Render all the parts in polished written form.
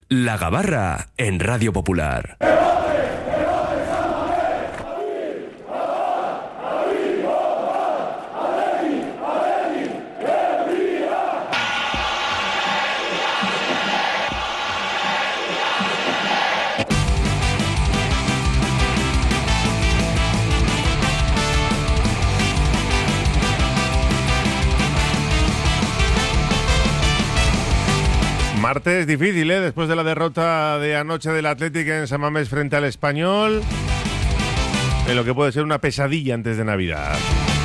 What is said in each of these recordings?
La Gabarra en Radio Popular. Martes difícil, después de la derrota de anoche del Athletic en San Mamés frente al Español, en lo que puede ser una pesadilla antes de Navidad.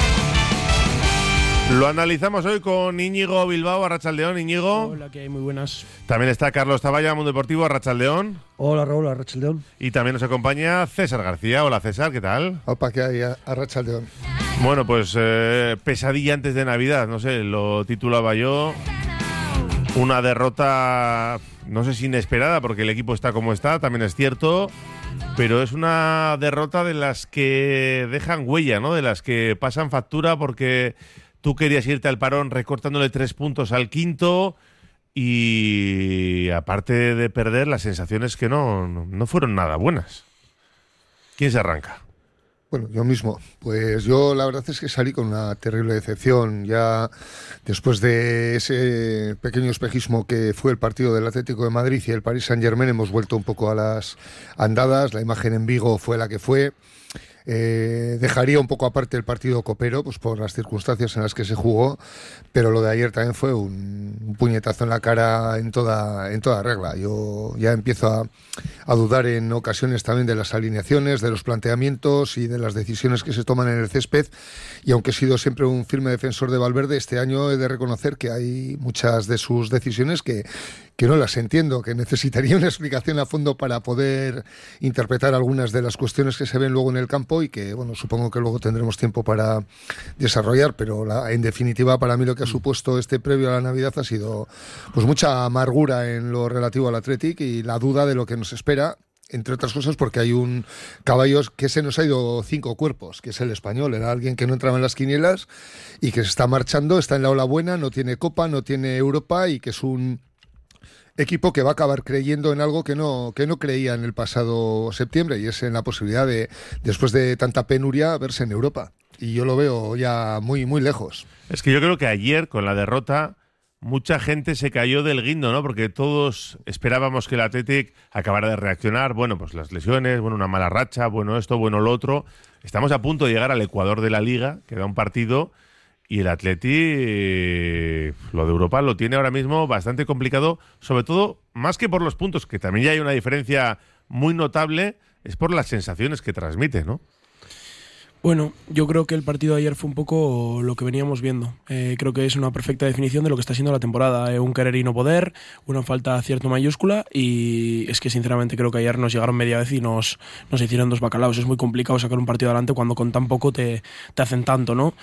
Lo analizamos hoy con Íñigo Bilbao, Arratsaldeón. Íñigo. Hola, que hay muy buenas. También está Carlos Taballa, Mundo Deportivo, Arratsaldeón. Hola Raúl, Arratsaldeón. Y también nos acompaña César García. Hola César, ¿qué tal? Opa, ¿qué hay? Arratsaldeón. Bueno, pues pesadilla antes de Navidad, no sé, lo titulaba yo. Una derrota, no sé si inesperada, porque el equipo está como está, también es cierto, pero es una derrota de las que dejan huella, ¿no? De las que pasan factura, porque tú querías irte al parón recortándole 3 puntos al quinto y aparte de perder, las sensaciones que no fueron nada buenas. ¿Quién se arranca? Bueno, yo mismo. Pues yo la verdad es que salí con una terrible decepción. Ya después de ese pequeño espejismo que fue el partido del Atlético de Madrid y el Paris Saint-Germain, hemos vuelto un poco a las andadas. La imagen en Vigo fue la que fue. Dejaría un poco aparte el partido copero, pues por las circunstancias en las que se jugó, pero lo de ayer también fue un puñetazo en la cara en toda regla. Yo ya empiezo a dudar en ocasiones también de las alineaciones, de los planteamientos y de las decisiones que se toman en el césped, y aunque he sido siempre un firme defensor de Valverde, este año he de reconocer que hay muchas de sus decisiones que no las entiendo, que necesitaría una explicación a fondo para poder interpretar algunas de las cuestiones que se ven luego en el campo y que, bueno, supongo que luego tendremos tiempo para desarrollar, pero en definitiva para mí lo que ha supuesto este previo a la Navidad ha sido pues mucha amargura en lo relativo al Athletic y la duda de lo que nos espera, entre otras cosas porque hay un caballo que se nos ha ido 5 cuerpos, que es el Español. Era alguien que no entraba en las quinielas y que se está marchando, está en la ola buena, no tiene Copa, no tiene Europa y que es un equipo que va a acabar creyendo en algo que no creía en el pasado septiembre, y es en la posibilidad de, después de tanta penuria, verse en Europa. Y yo lo veo ya muy, muy lejos. Es que yo creo que ayer, con la derrota, mucha gente se cayó del guindo, ¿no? Porque todos esperábamos que el Athletic acabara de reaccionar. Bueno, pues las lesiones, bueno, una mala racha, bueno esto, bueno lo otro. Estamos a punto de llegar al Ecuador de la Liga, queda un partido. Y el Atleti, lo de Europa lo tiene ahora mismo bastante complicado, sobre todo, más que por los puntos, que también ya hay una diferencia muy notable, es por las sensaciones que transmite, ¿no? Bueno, yo creo que el partido de ayer fue un poco lo que veníamos viendo. Creo que es una perfecta definición de lo que está siendo la temporada. Un querer y no poder, una falta de acierto mayúscula, y es que sinceramente creo que ayer nos llegaron media vez y nos hicieron 2 bacalaos. Es muy complicado sacar un partido adelante cuando con tan poco te hacen tanto, ¿no?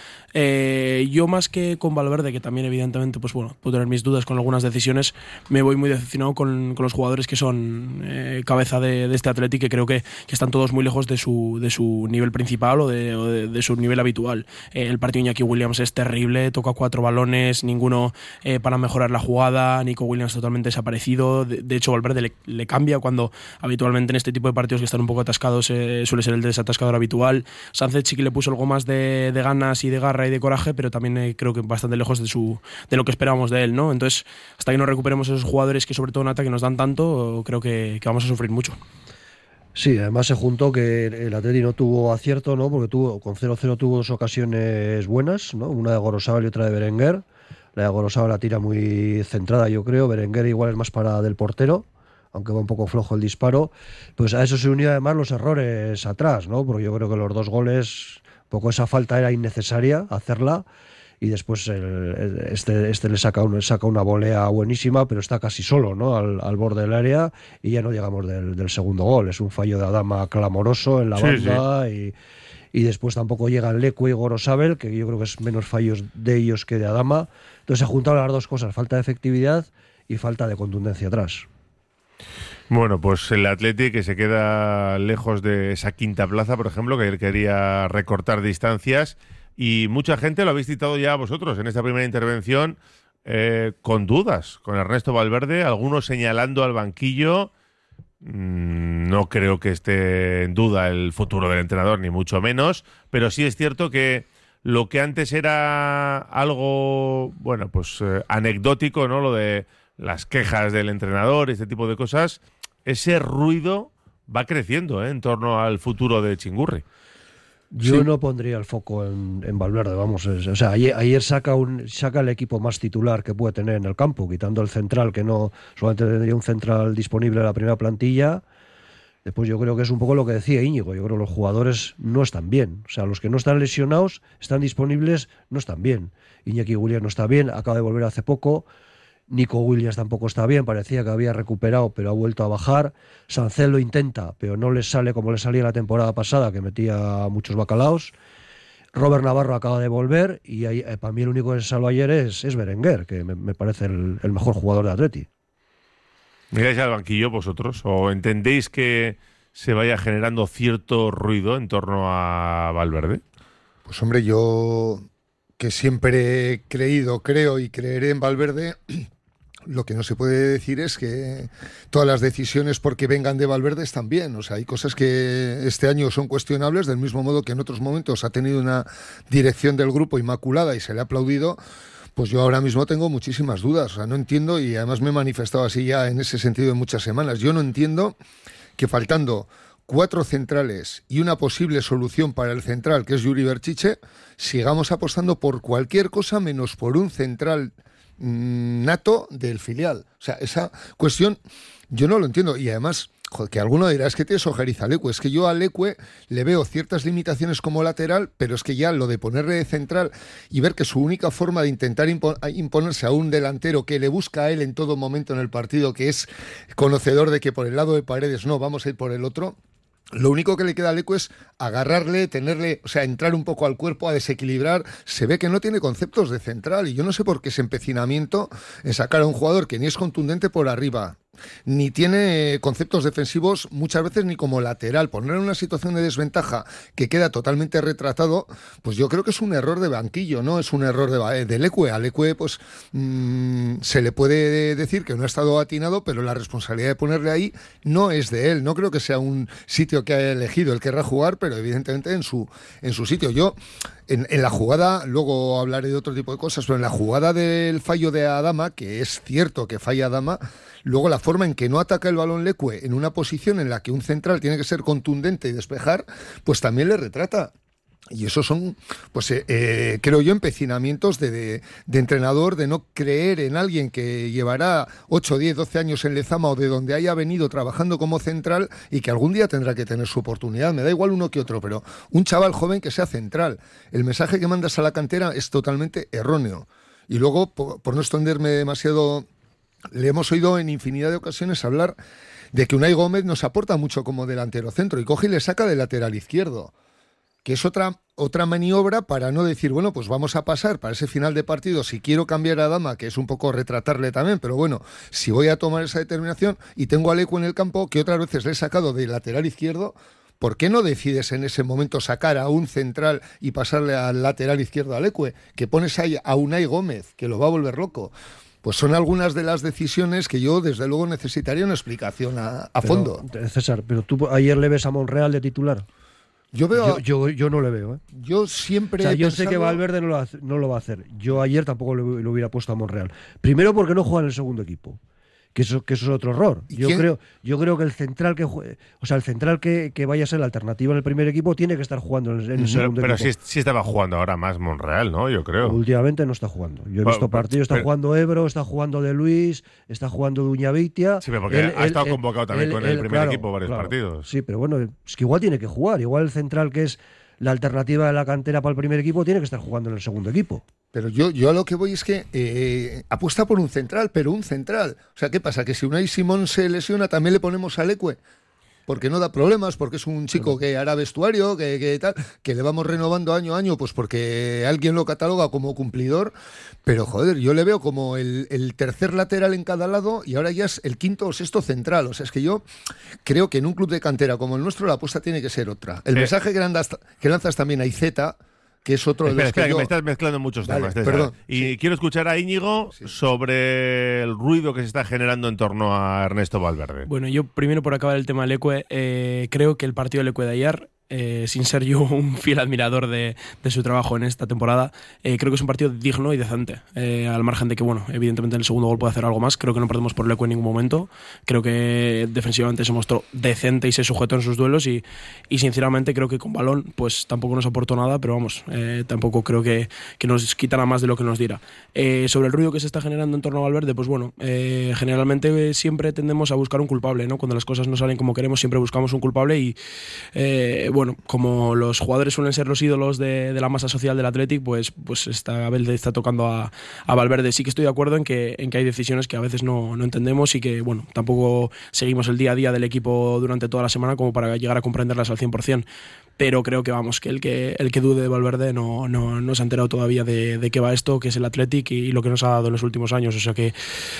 Yo más que con Valverde, que también evidentemente pues bueno, puedo tener mis dudas con algunas decisiones, me voy muy decepcionado con los jugadores que son cabeza de este Athletic, que creo que están todos muy lejos de su nivel principal o de su nivel habitual. El partido de Iñaki Williams es terrible, toca 4 balones, ninguno para mejorar la jugada. Nico Williams totalmente desaparecido. De hecho, Valverde le cambia cuando habitualmente en este tipo de partidos que están un poco atascados suele ser el desatascador habitual. Sánchez sí que le puso algo más de ganas y de garra y de coraje, pero también creo que bastante lejos de lo que esperábamos de él, ¿no? Entonces, hasta que no recuperemos esos jugadores que sobre todo en ataque nos dan tanto, creo que vamos a sufrir mucho. Sí, además se juntó que el Atleti no tuvo acierto, ¿no? Porque con 0-0 tuvo 2 ocasiones buenas, ¿no? Una de Gorosábal y otra de Berenguer. La de Gorosábal la tira muy centrada, yo creo. Berenguer igual es más para del portero, aunque va un poco flojo el disparo. Pues a eso se unió además los errores atrás, ¿no? Porque yo creo que los 2 goles, un poco esa falta era innecesaria hacerla. Y después este le saca una volea buenísima, pero está casi solo, ¿no? al borde del área, y ya no llegamos del segundo gol. Es un fallo de Adama clamoroso en la banda. Sí. Y después tampoco llegan Leque y Gorosabel, que yo creo que es menos fallos de ellos que de Adama. Entonces se juntaron las 2 cosas, falta de efectividad y falta de contundencia atrás. Bueno, pues el Athletic, que se queda lejos de esa quinta plaza, por ejemplo, que él quería recortar distancias. Y mucha gente, lo habéis citado ya vosotros en esta primera intervención, con dudas con Ernesto Valverde, algunos señalando al banquillo. No creo que esté en duda el futuro del entrenador, ni mucho menos, pero sí es cierto que lo que antes era algo, bueno, pues anecdótico, ¿no? Lo de las quejas del entrenador, este tipo de cosas, ese ruido va creciendo en torno al futuro de Chingurri. Yo no pondría el foco en Valverde, vamos. O sea, ayer saca el equipo más titular que puede tener en el campo, quitando el central, que no solamente tendría un central disponible en la primera plantilla. Después yo creo que es un poco lo que decía Íñigo. Yo creo que los jugadores no están bien. O sea, los que no están lesionados, están disponibles, no están bien. Iñaki Williams no está bien, acaba de volver hace poco. Nico Williams tampoco está bien, parecía que había recuperado, pero ha vuelto a bajar. Sancel lo intenta, pero no le sale como le salía la temporada pasada, que metía muchos bacalaos. Robert Navarro acaba de volver y ahí, para mí el único que se salvó ayer es Berenguer, que me parece el mejor jugador de Atleti. ¿Miráis al banquillo vosotros o entendéis que se vaya generando cierto ruido en torno a Valverde? Pues hombre, yo que siempre he creído, creo y creeré en Valverde. Lo que no se puede decir es que todas las decisiones porque vengan de Valverde están bien. O sea, hay cosas que este año son cuestionables, del mismo modo que en otros momentos ha tenido una dirección del grupo inmaculada y se le ha aplaudido. Pues yo ahora mismo tengo muchísimas dudas. O sea, no entiendo, y además me he manifestado así ya en ese sentido en muchas semanas. Yo no entiendo que faltando 4 centrales y una posible solución para el central, que es Yuri Berchiche, sigamos apostando por cualquier cosa menos por un central nato del filial. O sea, esa cuestión yo no lo entiendo. Y además, joder, que alguno dirá, es que tienes ojeriza a Leque. Es que yo a Leque le veo ciertas limitaciones como lateral, pero es que ya lo de ponerle de central y ver que su única forma de intentar imponerse a un delantero que le busca a él en todo momento en el partido, que es conocedor de que por el lado de Paredes no, vamos a ir por el otro. Lo único que le queda a Leque es agarrarle, tenerle, o sea, entrar un poco al cuerpo, a desequilibrar. Se ve que no tiene conceptos de central y yo no sé por qué ese empecinamiento en sacar a un jugador que ni es contundente por arriba, ni tiene conceptos defensivos muchas veces ni como lateral. Poner en una situación de desventaja que queda totalmente retratado, pues yo creo que es un error de banquillo, no es un error de Leque. A Leque pues se le puede decir que no ha estado atinado, pero la responsabilidad de ponerle ahí no es de él. No creo que sea un sitio que haya elegido. Él querrá jugar, pero evidentemente en su sitio. Yo en la jugada, luego hablaré de otro tipo de cosas, pero en la jugada del fallo de Adama, que es cierto que falla Adama, luego la forma en que no ataca el balón Leque en una posición en la que un central tiene que ser contundente y despejar, pues también le retrata. Y esos son, pues creo yo, empecinamientos de entrenador, de no creer en alguien que llevará 8, 10, 12 años en Lezama o de donde haya venido trabajando como central y que algún día tendrá que tener su oportunidad. Me da igual uno que otro, pero un chaval joven que sea central. El mensaje que mandas a la cantera es totalmente erróneo. Y luego, por no extenderme demasiado, le hemos oído en infinidad de ocasiones hablar de que Unai Gómez nos aporta mucho como delantero centro y coge y le saca de lateral izquierdo, que es otra maniobra para no decir, bueno, pues vamos a pasar para ese final de partido, si quiero cambiar a Adama, que es un poco retratarle también, pero bueno, si voy a tomar esa determinación y tengo a Leque en el campo, que otras veces le he sacado de lateral izquierdo, ¿por qué no decides en ese momento sacar a un central y pasarle al lateral izquierdo a Leque? Que pones ahí a Unai Gómez, que lo va a volver loco. Pues son algunas de las decisiones que yo, desde luego, necesitaría una explicación a fondo. César, pero tú ayer le ves a Monreal de titular. Yo no le veo. Yo siempre yo sé que Valverde no lo va a hacer. Yo ayer tampoco lo hubiera puesto a Monreal. Primero porque no juega en el segundo equipo. Que eso es otro error. Yo creo que el central que vaya a ser la alternativa en el primer equipo tiene que estar jugando en el segundo equipo. Pero sí estaba jugando ahora más Monreal, ¿no? Yo creo. Últimamente no está jugando. Yo he visto partidos, está jugando Ebro, está jugando De Luis, está jugando Duñavitia. Sí, pero porque ha estado convocado también con el primer equipo varios partidos. Sí, pero bueno, es que igual tiene que jugar. Igual el central que es la alternativa de la cantera para el primer equipo tiene que estar jugando en el segundo equipo. Pero yo a lo que voy es que apuesta por un central, pero un central. O sea, ¿qué pasa? Que si Unai Simón se lesiona, también le ponemos a Leque, porque no da problemas, porque es un chico que hará vestuario, que tal, que le vamos renovando año a año, pues porque alguien lo cataloga como cumplidor. Pero joder, yo le veo como el tercer lateral en cada lado y ahora ya es el quinto o sexto central. O sea, es que yo creo que en un club de cantera como el nuestro la apuesta tiene que ser otra. El mensaje que lanzas también a Iceta, que es otro de los espera, que yo... me estás mezclando muchos Vale, temas, César. perdón. Y quiero escuchar a Íñigo sobre el ruido que se está generando en torno a Ernesto Valverde. Bueno, yo primero, por acabar el tema del Lecue, creo que el partido del Lecue de ayer, sin ser yo un fiel admirador de su trabajo en esta temporada, creo que es un partido digno y decente, al margen de que, bueno, evidentemente en el segundo gol puede hacer algo más. Creo que no perdemos por Lecue en ningún momento. Creo que defensivamente se mostró decente y se sujetó en sus duelos y sinceramente creo que con balón pues tampoco nos aportó nada, pero vamos, tampoco creo que nos quitara más de lo que nos diera. Sobre el ruido que se está generando en torno a Valverde, pues bueno, generalmente siempre tendemos a buscar un culpable, ¿no? Cuando las cosas no salen como queremos siempre buscamos un culpable y bueno, como los jugadores suelen ser los ídolos de la masa social del Athletic, pues esta vez le está tocando a Valverde. Sí que estoy de acuerdo en que hay decisiones que a veces no entendemos y que, bueno, tampoco seguimos el día a día del equipo durante toda la semana como para llegar a comprenderlas al 100%. Pero creo que, vamos, que el que dude de Valverde no se ha enterado todavía de qué va esto, que es el Athletic y lo que nos ha dado en los últimos años. O sea que,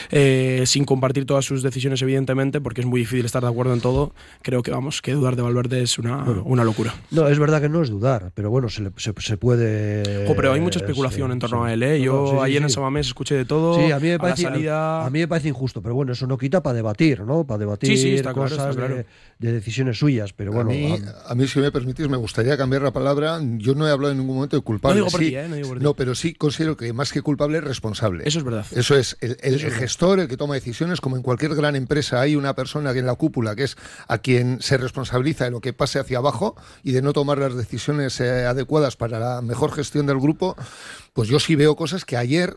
sin compartir todas sus decisiones, evidentemente, porque es muy difícil estar de acuerdo en todo, creo que, vamos, que dudar de Valverde es una locura. No, es verdad que no es dudar, pero bueno, se puede... Pero hay mucha especulación en torno a él, ¿eh? Yo ayer en Samamés escuché de todo. Sí, a mí me parece, a mí me parece injusto, pero bueno, eso no quita para debatir, ¿no? Para debatir está cosas claro. De decisiones suyas, pero bueno... A mí, si me permitís, me gustaría cambiar la palabra. Yo no he hablado en ningún momento de culpable. No digo por ti, no digo por ti. No, pero sí considero que más que culpable es responsable. Eso es verdad. Eso es el gestor, el que toma decisiones. Como en cualquier gran empresa hay una persona que en la cúpula que es a quien se responsabiliza de lo que pase hacia abajo y de no tomar las decisiones adecuadas para la mejor gestión del grupo. Pues yo sí veo cosas que ayer,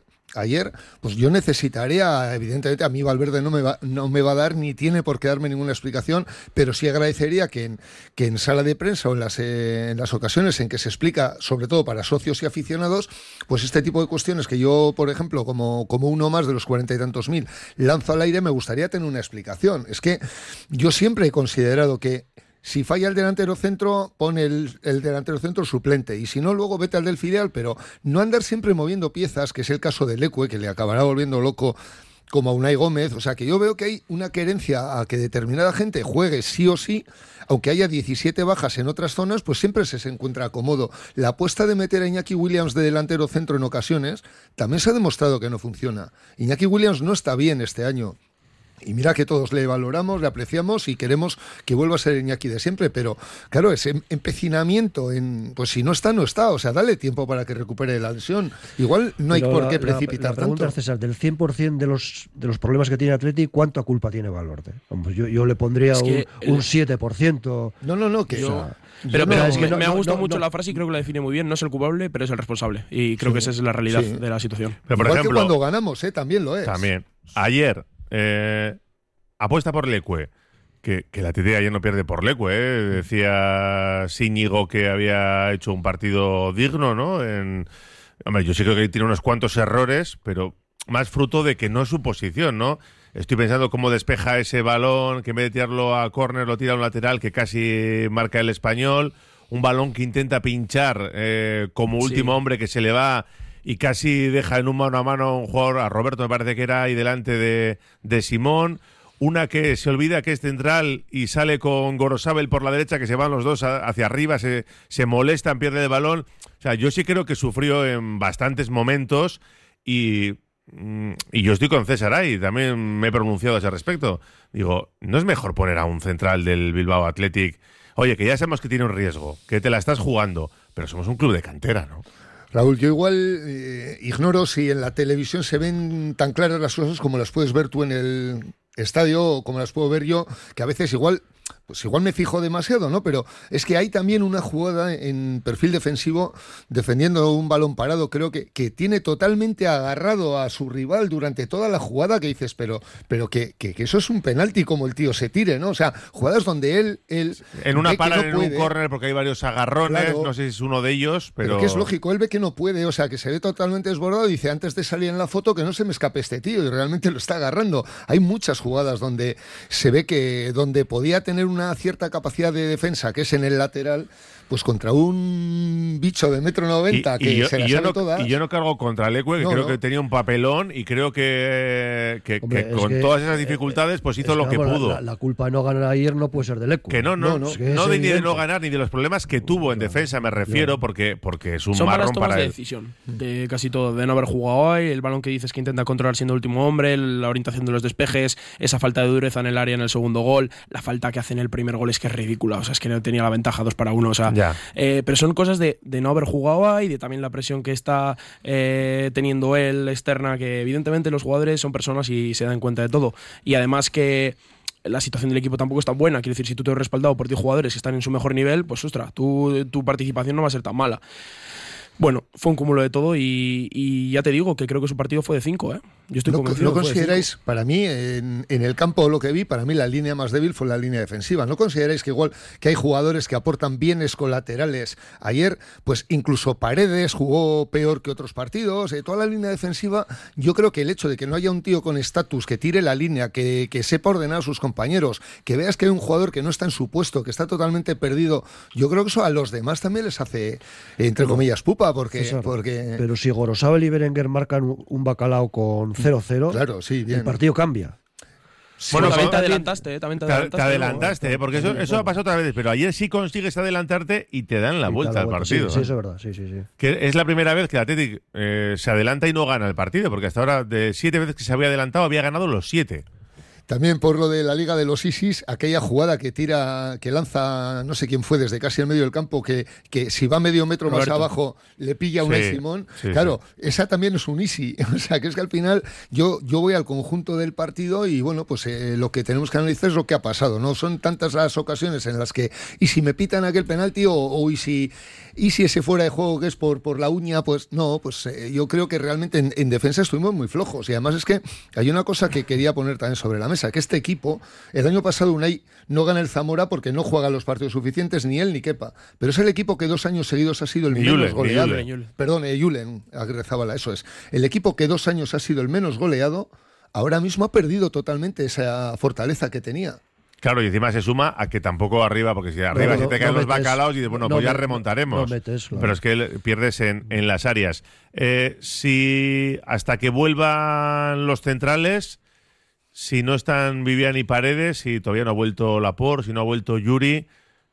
pues yo necesitaría, evidentemente a mí Valverde no me va a dar ni tiene por qué darme ninguna explicación, pero sí agradecería que en sala de prensa o en las ocasiones en que se explica, sobre todo para socios y aficionados, pues este tipo de cuestiones que yo, por ejemplo, como uno más de los 40 y tantos mil, lanzo al aire, me gustaría tener una explicación. Es que yo siempre he considerado que si falla el delantero centro, pone el delantero centro suplente. Y si no, luego vete al del filial. Pero no andar siempre moviendo piezas, que es el caso de Lecue, que le acabará volviendo loco como a Unai Gómez. O sea, que yo veo que hay una querencia a que determinada gente juegue sí o sí. Aunque haya 17 bajas en otras zonas, pues siempre se encuentra cómodo. La apuesta de meter a Iñaki Williams de delantero centro en ocasiones también se ha demostrado que no funciona. Iñaki Williams no está bien este año. Y mira que todos le valoramos, le apreciamos y queremos que vuelva a ser Iñaki de siempre, pero claro, ese empecinamiento pues si no está, no está. O sea, dale tiempo para que recupere la lesión. Igual no hay por qué precipitar la pregunta tanto. Es, César, del 100% de los problemas que tiene Atleti, ¿cuánta culpa tiene Valverde? Yo le pondría un 7%. No, que... Pero me ha gustado mucho la frase y creo que la define muy bien. No es el culpable, pero es el responsable. Y creo que esa es la realidad de la situación. Pero, por ejemplo, que cuando ganamos, también lo es. También. Ayer, apuesta por Lecue. Que la TT ayer no pierde por Lecue. Decía Íñigo que había hecho un partido digno, ¿no? Hombre, yo sí creo que tiene unos cuantos errores, pero más fruto de que no es su posición, ¿no? Estoy pensando cómo despeja ese balón, que en vez de tirarlo a córner lo tira a un lateral que casi marca el Español. Un balón que intenta pinchar como último hombre, que se le va y casi deja en un mano a mano a un jugador, a Roberto me parece que era, ahí delante de Simón. Una que se olvida que es central y sale con Gorosabel por la derecha, que se van los dos hacia arriba, se molestan, pierde el balón. O sea, yo sí creo que sufrió en bastantes momentos y yo estoy con César ahí, también me he pronunciado a ese respecto. Digo, ¿no es mejor poner a un central del Bilbao Athletic? Oye, que ya sabemos que tiene un riesgo, que te la estás jugando, pero somos un club de cantera, ¿no? Raúl, yo igual ignoro si en la televisión se ven tan claras las cosas como las puedes ver tú en el estadio o como las puedo ver yo, que a veces igual me fijo demasiado, ¿no? Pero es que hay también una jugada en perfil defensivo defendiendo un balón parado, creo que tiene totalmente agarrado a su rival durante toda la jugada, que dices, pero que eso es un penalti como el tío se tire, ¿no? O sea, jugadas donde él en una parada, no en un córner, porque hay varios agarrones, claro, no sé si es uno de ellos, pero que es lógico, él ve que no puede, o sea, que se ve totalmente desbordado y dice, antes de salir en la foto, que no se me escape este tío, y realmente lo está agarrando. Hay muchas jugadas donde se ve que donde podía tener tener una cierta capacidad de defensa, que es en el lateral, pues contra un bicho de 1,90 m que se la sabe todas. Y yo no cargo contra Leque, que creo que tenía un papelón y creo que con todas esas dificultades pues hizo lo que pudo. La culpa de no ganar ayer no puede ser de Leque. Que no de no ganar ni de los problemas que tuvo en defensa, me refiero, porque es un Son marrón malas tomas para de él. decisión, de casi todo, de no haber jugado hoy, el balón que dices que intenta controlar siendo el último hombre, la orientación de los despejes, esa falta de dureza en el área en el segundo gol, la falta que hace en el primer gol es que es ridícula, o sea, es que no tenía la ventaja 2-1, o sea, pero son cosas de no haber jugado ahí, de también la presión que está teniendo él externa, que evidentemente los jugadores son personas y se dan cuenta de todo, y además que la situación del equipo tampoco es tan buena, quiero decir, si tú te has respaldado por 10 jugadores que están en su mejor nivel, pues ostras, tu participación no va a ser tan mala. Bueno, fue un cúmulo de todo y ya te digo que creo que su partido fue de 5, ¿eh? Yo estoy convencido. ¿No consideráis, para mí, en el campo lo que vi, para mí la línea más débil fue la línea defensiva? ¿No consideráis que igual que hay jugadores que aportan bienes colaterales? Ayer, pues incluso Paredes jugó peor que otros partidos. Toda la línea defensiva, yo creo que el hecho de que no haya un tío con estatus que tire la línea, que sepa ordenar a sus compañeros, que veas que hay un jugador que no está en su puesto, que está totalmente perdido, yo creo que eso a los demás también les hace, entre comillas, pupa, porque... Pero si Gorosabel y Berenguer marcan un bacalao con 0-0, claro, sí, bien. El partido cambia. Sí, bueno, también te adelantaste, te adelantaste, porque eso ha pasado otras veces, pero ayer sí consigues adelantarte y te dan la vuelta al partido. Sí, eso es verdad, sí. Que es la primera vez que el Athletic se adelanta y no gana el partido, porque hasta ahora de 7 veces que se había adelantado había ganado los 7. También por lo de la Liga de los ISIS, aquella jugada que lanza, no sé quién fue, desde casi el medio del campo, que si va medio metro más abajo le pilla a Unai Simón. Claro, esa también es un ISI. O sea, que es que al final yo voy al conjunto del partido y bueno, pues lo que tenemos que analizar es lo que ha pasado. No son tantas las ocasiones en las que, y si me pitan aquel penalti y si ese fuera de juego que es por la uña, pues no, pues yo creo que realmente en defensa estuvimos muy flojos. Y además es que hay una cosa que quería poner también sobre la mesa, que este equipo, el año pasado Unai no gana el Zamora porque no juega los partidos suficientes, ni él ni Kepa, pero es el equipo que 2 años seguidos ha sido el menos goleado. Perdón, Julen, Agrezábala, eso es. El equipo que 2 años ha sido el menos goleado, ahora mismo ha perdido totalmente esa fortaleza que tenía. Claro, y encima se suma a que tampoco arriba, porque si arriba se te caen los bacalaos y dices, bueno, pues ya remontaremos. Pero es que pierdes en las áreas. Si hasta que vuelvan los centrales, si no están Vivian y Paredes, si todavía no ha vuelto Laporte, si no ha vuelto Yuri,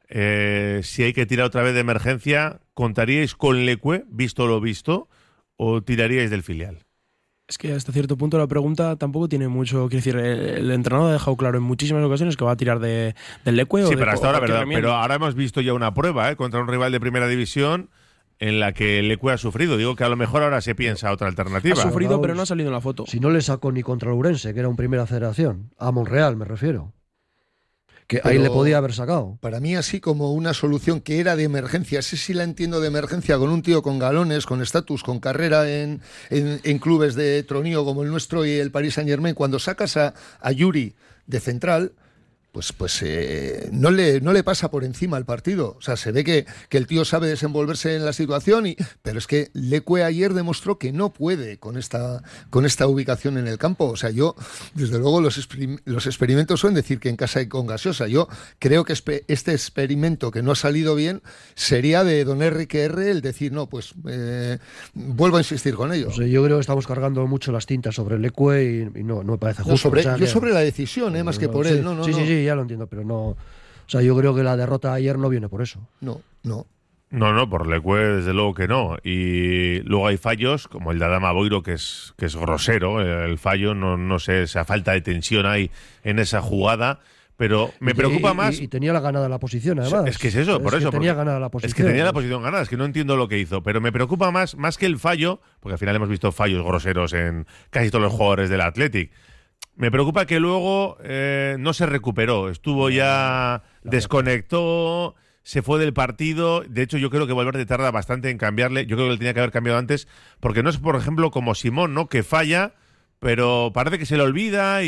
si hay que tirar otra vez de emergencia, ¿contaríais con Leque, visto lo visto, o tiraríais del filial? Es que hasta cierto punto la pregunta tampoco tiene mucho. Quiero decir, el entrenador ha dejado claro en muchísimas ocasiones que va a tirar del Leque. Sí, pero hasta ahora, ¿verdad? Pero ahora hemos visto ya una prueba contra un rival de primera división en la que Leque ha sufrido. Digo que a lo mejor ahora se piensa otra alternativa. Ha sufrido, pero no ha salido en la foto. Si no le sacó ni contra el Ourense, que era un primera federación, a Monreal me refiero. Que pero ahí le podía haber sacado. Para mí, así como una solución que era de emergencia, sí la entiendo de emergencia, con un tío con galones, con estatus, con carrera en clubes de tronío como el nuestro y el Paris Saint-Germain, cuando sacas a Yuri de central, pues no le pasa por encima el partido. O sea, se ve que el tío sabe desenvolverse en la situación, pero es que Leque ayer demostró que no puede con esta ubicación en el campo. O sea, yo, desde luego, los experimentos suelen decir que en casa hay con gaseosa. Yo creo que este experimento que no ha salido bien sería de don Enrique R. el decir, no, pues vuelvo a insistir con ello. O sea, yo creo que estamos cargando mucho las tintas sobre Leque y no me parece justo. Sobre la decisión, más que por él. Sí, ya lo entiendo, pero no. O sea, yo creo que la derrota ayer no viene por eso. No, por Leque desde luego que no. Y luego hay fallos, como el de Adama Boiro, que es grosero. El fallo, no sé, esa falta de tensión hay en esa jugada. Pero me preocupa más. Y tenía la ganada la posición, además. Es que es eso, por eso. Tenía ganada la posición. Es que tenía la posición ganada, es que no entiendo lo que hizo. Pero me preocupa más que el fallo, porque al final hemos visto fallos groseros en casi todos los jugadores del Athletic. Me preocupa que luego no se recuperó, estuvo ya, desconectó, se fue del partido. De hecho, yo creo que Valverde tarda bastante en cambiarle. Yo creo que le tenía que haber cambiado antes, porque no es, por ejemplo, como Simón, ¿no?, que falla, pero parece que se le olvida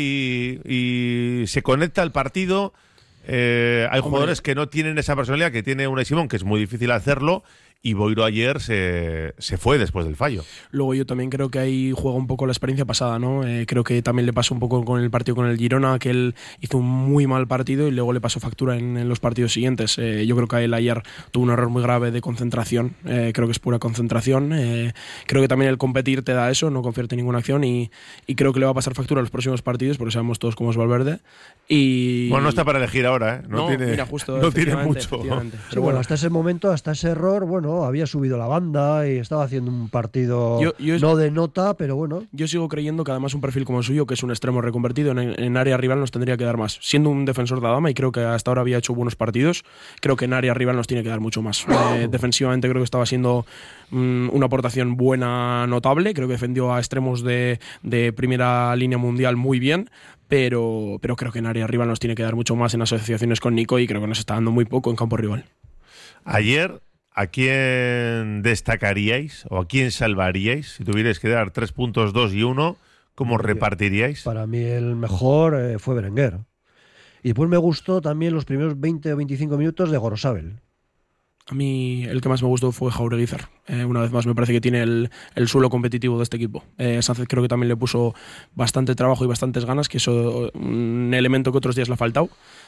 y se conecta al partido. Hay jugadores que no tienen esa personalidad que tiene Unai Simón, que es muy difícil hacerlo, y Boiro ayer se fue después del fallo. Luego yo también creo que ahí juega un poco la experiencia pasada, ¿no? Creo que también le pasó un poco con el partido con el Girona, que él hizo un muy mal partido y luego le pasó factura en los partidos siguientes. Yo creo que él ayer tuvo un error muy grave de concentración, creo que es pura concentración. Creo que también el competir te da eso, no convierte en ninguna acción y creo que le va a pasar factura en los próximos partidos porque sabemos todos cómo es Valverde. Bueno, no está para elegir ahora, ¿eh? No tiene, mira, justo, no tiene mucho. Pero bueno, hasta ese momento, hasta ese error, bueno, había subido la banda y estaba haciendo un partido no de nota, pero bueno. Yo sigo creyendo que además un perfil como el suyo, que es un extremo reconvertido en área rival, nos tendría que dar más. Siendo un defensor de Adama, y creo que hasta ahora había hecho buenos partidos, creo que en área rival nos tiene que dar mucho más. Defensivamente creo que estaba siendo una aportación buena, notable. Creo que defendió a extremos de primera línea mundial muy bien. Pero creo que en área rival nos tiene que dar mucho más en asociaciones con Nico y creo que nos está dando muy poco en campo rival. Ayer, ¿a quién destacaríais o a quién salvaríais? Si tuvierais que dar 3 puntos, 2 y 1, ¿cómo repartiríais? Para mí el mejor fue Berenguer. Y después me gustó también los primeros 20 o 25 minutos de Gorosabel. A mí el que más me gustó fue Jaureguizar. Una vez más me parece que tiene el suelo competitivo de este equipo. Sánchez creo que también le puso bastante trabajo y bastantes ganas, que eso un elemento que otros días le ha faltado.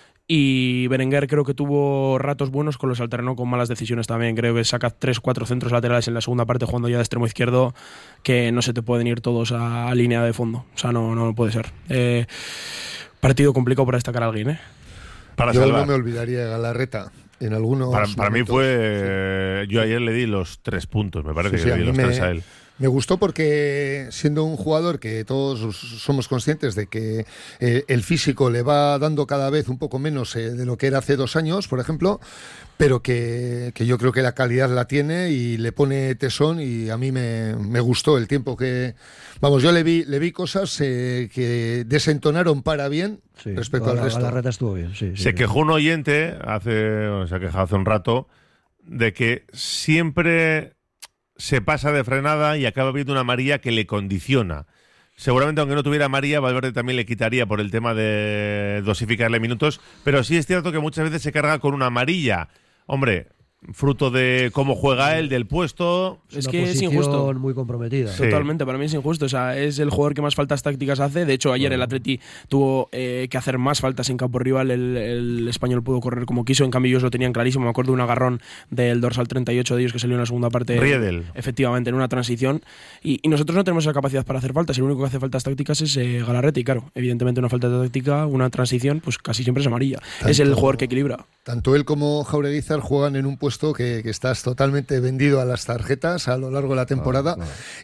Y Berenguer creo que tuvo ratos buenos, con los alternó con malas decisiones también. Creo que saca 3-4 centros laterales en la segunda parte jugando ya de extremo izquierdo, que no se te pueden ir todos a línea de fondo. O sea, no puede ser. Partido complicado para destacar a alguien, ¿eh? Yo no me olvidaría de Galarreta. En algunos para mí fue... Yo ayer le di los 3 puntos, me parece que le di los 3 a él. Me gustó porque, siendo un jugador que todos somos conscientes de que el físico le va dando cada vez un poco menos de lo que era hace 2 años, por ejemplo, pero que yo creo que la calidad la tiene y le pone tesón, y a mí me gustó el tiempo que... Vamos, yo le vi cosas que desentonaron para bien respecto al resto. La reta estuvo bien, sí. Se quejó un oyente, se ha quejado hace un rato, de que siempre se pasa de frenada y acaba viendo una amarilla que le condiciona. Seguramente, aunque no tuviera amarilla, Valverde también le quitaría por el tema de dosificarle minutos, pero sí es cierto que muchas veces se carga con una amarilla. Hombre, fruto de cómo juega él, del puesto. Es que es injusto. Muy comprometida. Sí. Totalmente, para mí es injusto. O sea, es el jugador que más faltas tácticas hace. De hecho, ayer el Atleti tuvo que hacer más faltas en campo rival. El español pudo correr como quiso. En cambio, ellos lo tenían clarísimo. Me acuerdo de un agarrón del dorsal 38 de ellos que salió en la segunda parte. Riedel. Efectivamente, en una transición. Y nosotros no tenemos esa capacidad para hacer faltas. El único que hace faltas tácticas es Galarreta. Y claro, evidentemente una falta táctica, una transición, pues casi siempre es amarilla. Es el jugador que equilibra. Tanto él como Jaureguizar juegan en un puesto que estás totalmente vendido a las tarjetas a lo largo de la temporada.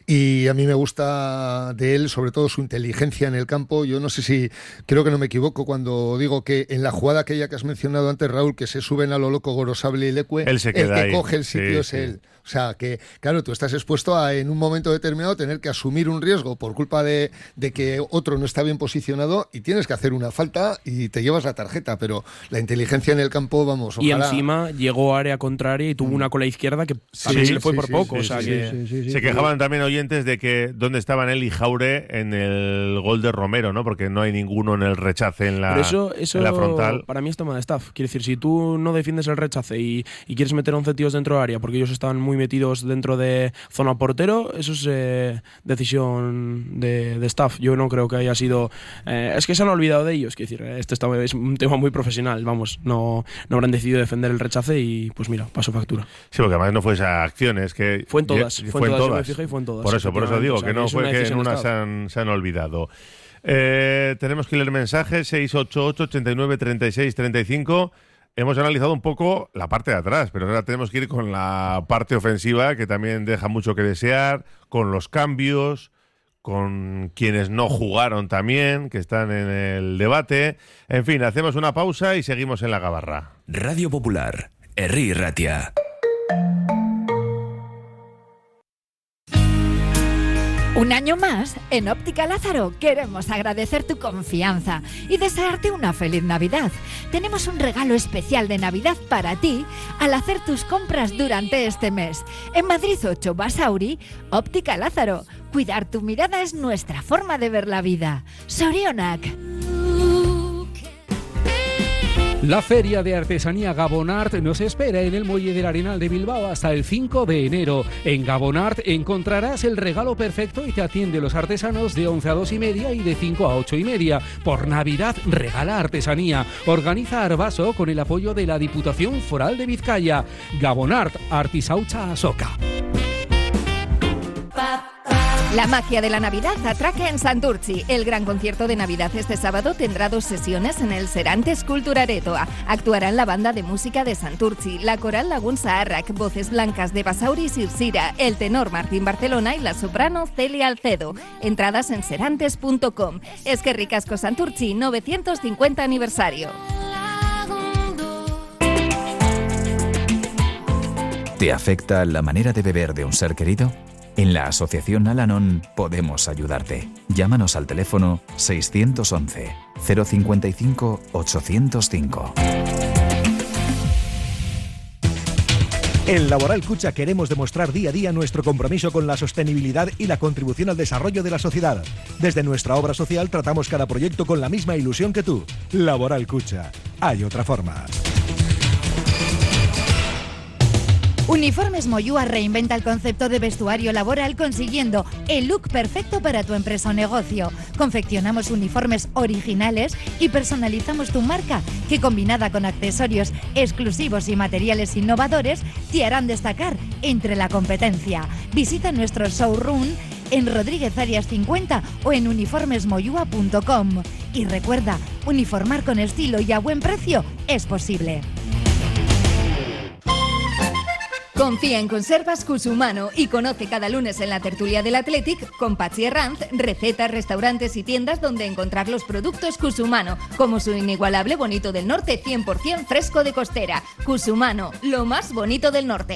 Y a mí me gusta de él, sobre todo su inteligencia en el campo. Yo no sé si, creo que no me equivoco cuando digo que en la jugada aquella que has mencionado antes, Raúl, que se suben a lo loco Gorosabel y Leque, el que ahí coge el sitio es él. O sea, que claro, tú estás expuesto a, en un momento determinado, tener que asumir un riesgo por culpa de que otro no está bien posicionado y tienes que hacer una falta y te llevas la tarjeta, pero la inteligencia en el campo, vamos, ojalá. Y encima llegó a área contraria y tuvo una con la izquierda que también se le fue por poco. O sea se quejaban también oyentes de que dónde estaban él y Jaure en el gol de Romero, ¿no? Porque no hay ninguno en el rechace en la, eso en la frontal. Para mí es tema de staff. Quiere decir, si tú no defiendes el rechace y quieres meter a 11 tíos dentro del área porque ellos estaban muy metidos dentro de zona portero, eso es decisión de staff. Yo no creo que haya sido... es que se han olvidado de ellos. Quiere decir, este es un tema muy profesional. Vamos, no habrán decidido defender el rechace y pues mira, pasó factura. Sí, porque además no fue esa acción, es que... Fue en todas. Fue en todas. Yo me fijé y fue en todas. Por eso digo, o sea, que no fue que en una se han olvidado. Tenemos que leer mensajes, 688 89 36 35. Hemos analizado un poco la parte de atrás, pero ahora tenemos que ir con la parte ofensiva, que también deja mucho que desear, con los cambios, con quienes no jugaron también, que están en el debate. En fin, hacemos una pausa y seguimos en la gabarra. Radio Popular, Herri Ratia. Un año más, en Óptica Lázaro queremos agradecer tu confianza y desearte una feliz Navidad. Tenemos un regalo especial de Navidad para ti al hacer tus compras durante este mes. En Madrid 8, Basauri, Óptica Lázaro. Cuidar tu mirada es nuestra forma de ver la vida. Sorionak. La Feria de Artesanía Gabonart nos espera en el Muelle del Arenal de Bilbao hasta el 5 de enero. En Gabonart encontrarás el regalo perfecto y te atiende los artesanos de 11 a 2 y media y de 5 a 8 y media. Por Navidad regala artesanía. Organiza Arbaso con el apoyo de la Diputación Foral de Vizcaya. Gabonart, Artisaucha Asoka. La magia de la Navidad atraca en Santurtzi. El gran concierto de Navidad este sábado tendrá 2 sesiones en el Serantes Kulturaretoa. Actuarán la banda de música de Santurtzi, la coral Lagun Zaharrak, Voces Blancas de Basauri Sirsira, el tenor Martín Barcelona y la soprano Celia Alcedo. Entradas en serantes.com. Eskerrik asko Santurtzi, 950 aniversario. ¿Te afecta la manera de beber de un ser querido? En la Asociación Al-Anon podemos ayudarte. Llámanos al teléfono 611 055 805. En Laboral Cucha queremos demostrar día a día nuestro compromiso con la sostenibilidad y la contribución al desarrollo de la sociedad. Desde nuestra obra social tratamos cada proyecto con la misma ilusión que tú. Laboral Cucha. Hay otra forma. Uniformes Moyúa reinventa el concepto de vestuario laboral consiguiendo el look perfecto para tu empresa o negocio. Confeccionamos uniformes originales y personalizamos tu marca, que combinada con accesorios exclusivos y materiales innovadores te harán destacar entre la competencia. Visita nuestro showroom en Rodríguez Arias 50 o en uniformesmoyua.com. Y recuerda, uniformar con estilo y a buen precio es posible. Confía en Conservas Cusumano y conoce cada lunes en la tertulia del Athletic con Patxi Herranz recetas, restaurantes y tiendas donde encontrar los productos Cusumano, como su inigualable bonito del norte 100% fresco de costera. Cusumano, lo más bonito del norte.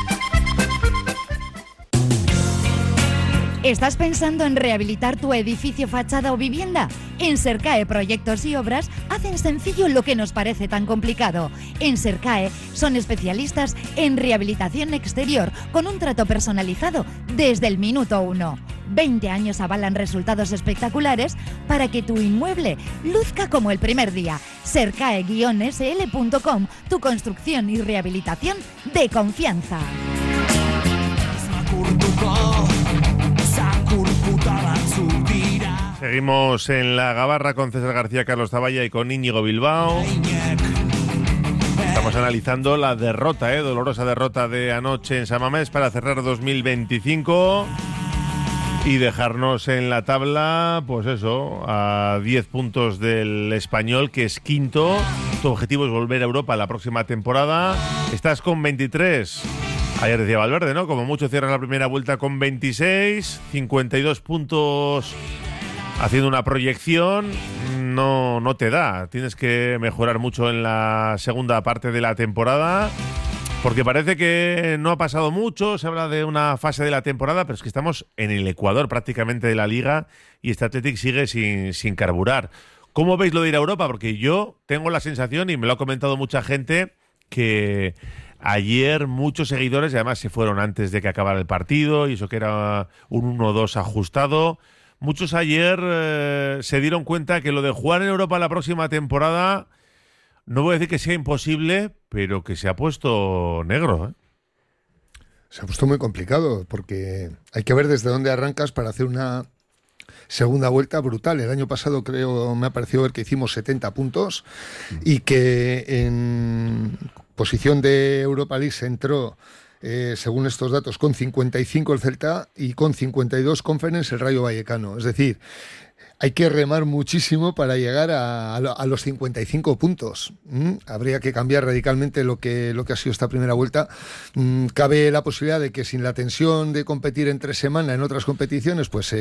¿Estás pensando en rehabilitar tu edificio, fachada o vivienda? En Sercae Proyectos y Obras hacen sencillo lo que nos parece tan complicado. En Sercae son especialistas en rehabilitación exterior con un trato personalizado desde el minuto 1. 20 años avalan resultados espectaculares para que tu inmueble luzca como el primer día. Sercae-sl.com, tu construcción y rehabilitación de confianza. Seguimos en la Gabarra con César García, Carlos Zavalla y con Íñigo Bilbao. Estamos analizando la derrota, dolorosa derrota de anoche en San Mamés para cerrar 2025 y dejarnos en la tabla, pues eso, a 10 puntos del Español, que es quinto. Tu objetivo es volver a Europa la próxima temporada. Estás con 23. Ayer decía Valverde, ¿no? Como mucho cierras la primera vuelta con 26, 52 puntos haciendo una proyección, no te da. Tienes que mejorar mucho en la segunda parte de la temporada, porque parece que no ha pasado mucho. Se habla de una fase de la temporada, pero es que estamos en el ecuador prácticamente de la Liga y este Athletic sigue sin carburar. ¿Cómo veis lo de ir a Europa? Porque yo tengo la sensación, y me lo ha comentado mucha gente, que ayer muchos seguidores, y además se fueron antes de que acabara el partido, y eso que era un 1-2 ajustado, muchos ayer se dieron cuenta que lo de jugar en Europa la próxima temporada, no voy a decir que sea imposible, pero que se ha puesto negro, Se ha puesto muy complicado, porque hay que ver desde dónde arrancas para hacer una segunda vuelta brutal. El año pasado me ha parecido ver que hicimos 70 puntos y que en posición de Europa League se entró, según estos datos, con 55 el Celta y con 52 Conference el Rayo Vallecano. Es decir, hay que remar muchísimo para llegar a los 55 puntos. Habría que cambiar radicalmente lo que ha sido esta primera vuelta. Cabe la posibilidad de que sin la tensión de competir entre semana en otras competiciones, pues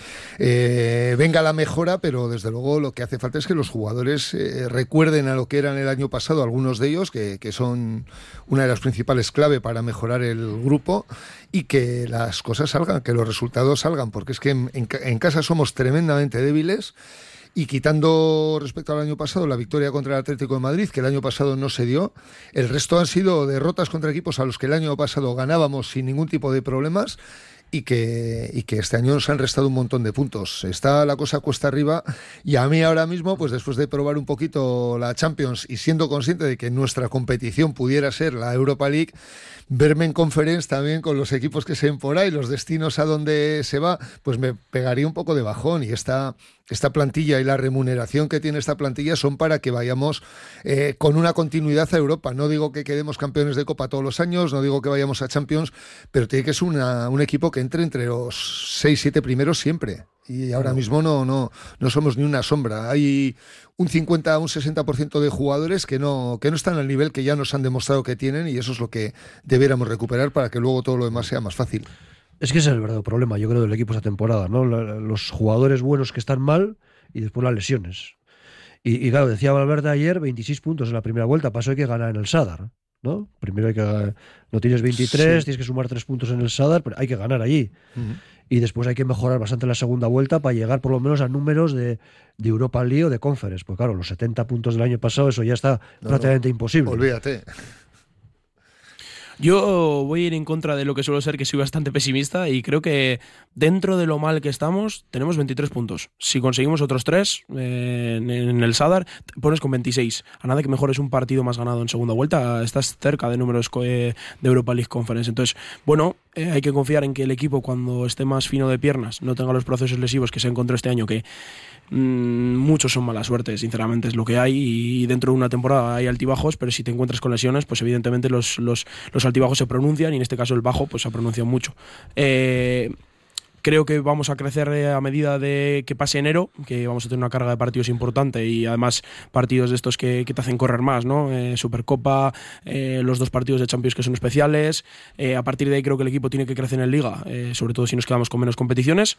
venga la mejora, pero desde luego lo que hace falta es que los jugadores recuerden a lo que eran el año pasado, algunos de ellos, que son una de las principales claves para mejorar el grupo, y que las cosas salgan, que los resultados salgan, porque es que en casa somos tremendamente débiles, y quitando respecto al año pasado la victoria contra el Atlético de Madrid, que el año pasado no se dio, el resto han sido derrotas contra equipos a los que el año pasado ganábamos sin ningún tipo de problemas, y que este año nos han restado un montón de puntos. Está la cosa cuesta arriba y a mí ahora mismo, pues después de probar un poquito la Champions y siendo consciente de que nuestra competición pudiera ser la Europa League, verme en Conference también con los equipos que se ven por ahí, los destinos a donde se va, pues me pegaría un poco de bajón. Y esta plantilla y la remuneración que tiene esta plantilla son para que vayamos con una continuidad a Europa. No digo que quedemos campeones de Copa todos los años, no digo que vayamos a Champions, pero tiene que ser un equipo que entre los 6-7 primeros siempre. Y ahora mismo no somos ni una sombra. Hay un 50, un 60% de jugadores que no están al nivel que ya nos han demostrado que tienen, y eso es lo que debiéramos recuperar para que luego todo lo demás sea más fácil. Es que ese es el verdadero problema, yo creo, del equipo esta temporada, ¿no? Los jugadores buenos que están mal y después las lesiones. Y claro, decía Valverde ayer, 26 puntos en la primera vuelta, pasó hay que ganar en el Sadar, ¿no? Primero no tienes 23, sí. Tienes que sumar 3 puntos en el Sadar, pero hay que ganar allí. Uh-huh. Y después hay que mejorar bastante en la segunda vuelta para llegar por lo menos a números de Europa League o de Conference. Pues claro, los 70 puntos del año pasado, eso ya está prácticamente imposible. Olvídate. Yo voy a ir en contra de lo que suelo ser, que soy bastante pesimista, y creo que dentro de lo mal que estamos, tenemos 23 puntos. Si conseguimos otros 3 en el Sadar, te pones con 26. A nada que mejores un partido más ganado en segunda vuelta, estás cerca de números de Europa League Conference. Entonces, bueno, hay que confiar en que el equipo, cuando esté más fino de piernas, no tenga los procesos lesivos que se encontró este año, que muchos son mala suerte, sinceramente es lo que hay, y dentro de una temporada hay altibajos, pero si te encuentras con lesiones, pues evidentemente los altibajos se pronuncian, y en este caso el bajo pues se pronuncia mucho. Creo que vamos a crecer a medida de que pase enero, que vamos a tener una carga de partidos importante, y además partidos de estos que te hacen correr más, ¿no? Supercopa, los 2 partidos de Champions que son especiales. A partir de ahí creo que el equipo tiene que crecer en Liga, sobre todo si nos quedamos con menos competiciones,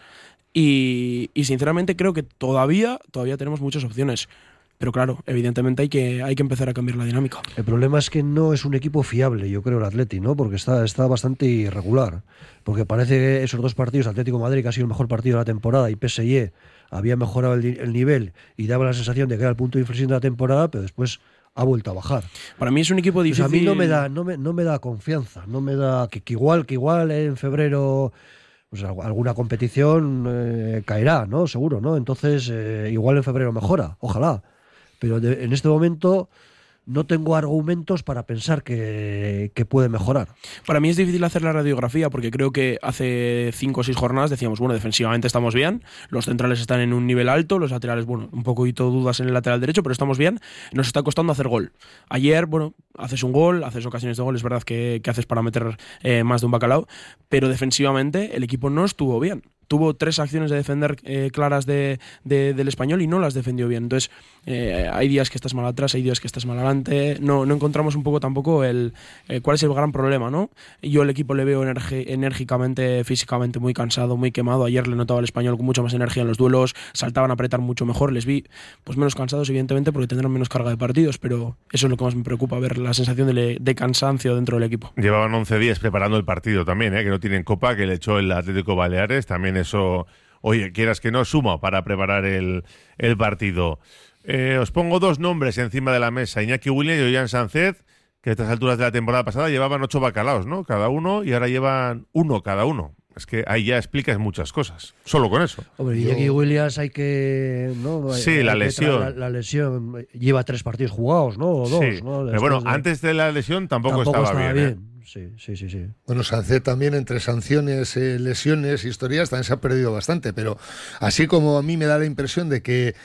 y sinceramente creo que todavía tenemos muchas opciones. Pero claro, evidentemente hay que empezar a cambiar la dinámica. El problema es que no es un equipo fiable, yo creo, el Atleti, ¿no? Porque está bastante irregular. Porque parece que esos 2 partidos, Atlético de Madrid, que ha sido el mejor partido de la temporada, y PSG había mejorado el nivel y daba la sensación de que era el punto de inflexión de la temporada, pero después ha vuelto a bajar. Para mí es un equipo difícil. Pues a mí no me da confianza, no me da que igual en febrero pues alguna competición caerá, ¿no? Seguro, ¿no? Entonces igual en febrero mejora, ojalá. Pero en este momento no tengo argumentos para pensar que puede mejorar. Para mí es difícil hacer la radiografía, porque creo que hace 5 o 6 jornadas decíamos, bueno, defensivamente estamos bien, los centrales están en un nivel alto, los laterales, bueno, un poquito dudas en el lateral derecho, pero estamos bien, nos está costando hacer gol. Ayer, bueno, haces un gol, haces ocasiones de gol, es verdad que haces para meter más de un bacalao, pero defensivamente el equipo no estuvo bien. Tuvo 3 acciones de defender claras del Español y no las defendió bien. Entonces, hay días que estás mal atrás, hay días que estás mal adelante. No encontramos un poco tampoco cuál es el gran problema, ¿no? Yo el equipo le veo enérgicamente, físicamente muy cansado, muy quemado. Ayer le notaba al Español con mucha más energía en los duelos, saltaban a apretar mucho mejor. Les vi pues menos cansados, evidentemente, porque tendrán menos carga de partidos, pero eso es lo que más me preocupa, ver la sensación de cansancio dentro del equipo. Llevaban 11 días preparando el partido también, que no tienen Copa, que le echó el Atlético Baleares, también eso, oye, quieras que no, suma para preparar el partido. Os pongo 2 nombres encima de la mesa, Iñaki Williams y Ollán Sánchez, que a estas alturas de la temporada pasada llevaban 8 bacalaos, ¿no? Cada uno, y ahora llevan 1 cada uno. Es que ahí ya explicas muchas cosas, solo con eso. Hombre, Iñaki Williams hay que... ¿no? Sí, la lesión. La lesión lleva 3 partidos jugados, ¿no? O 2, sí. ¿no? Pero bueno, antes de la lesión tampoco estaba bien. Sí. Bueno, Sánchez también, entre sanciones, lesiones, historias, también se ha perdido bastante, pero así como a mí me da la impresión de que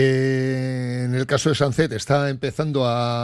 en el caso de Sánchez está empezando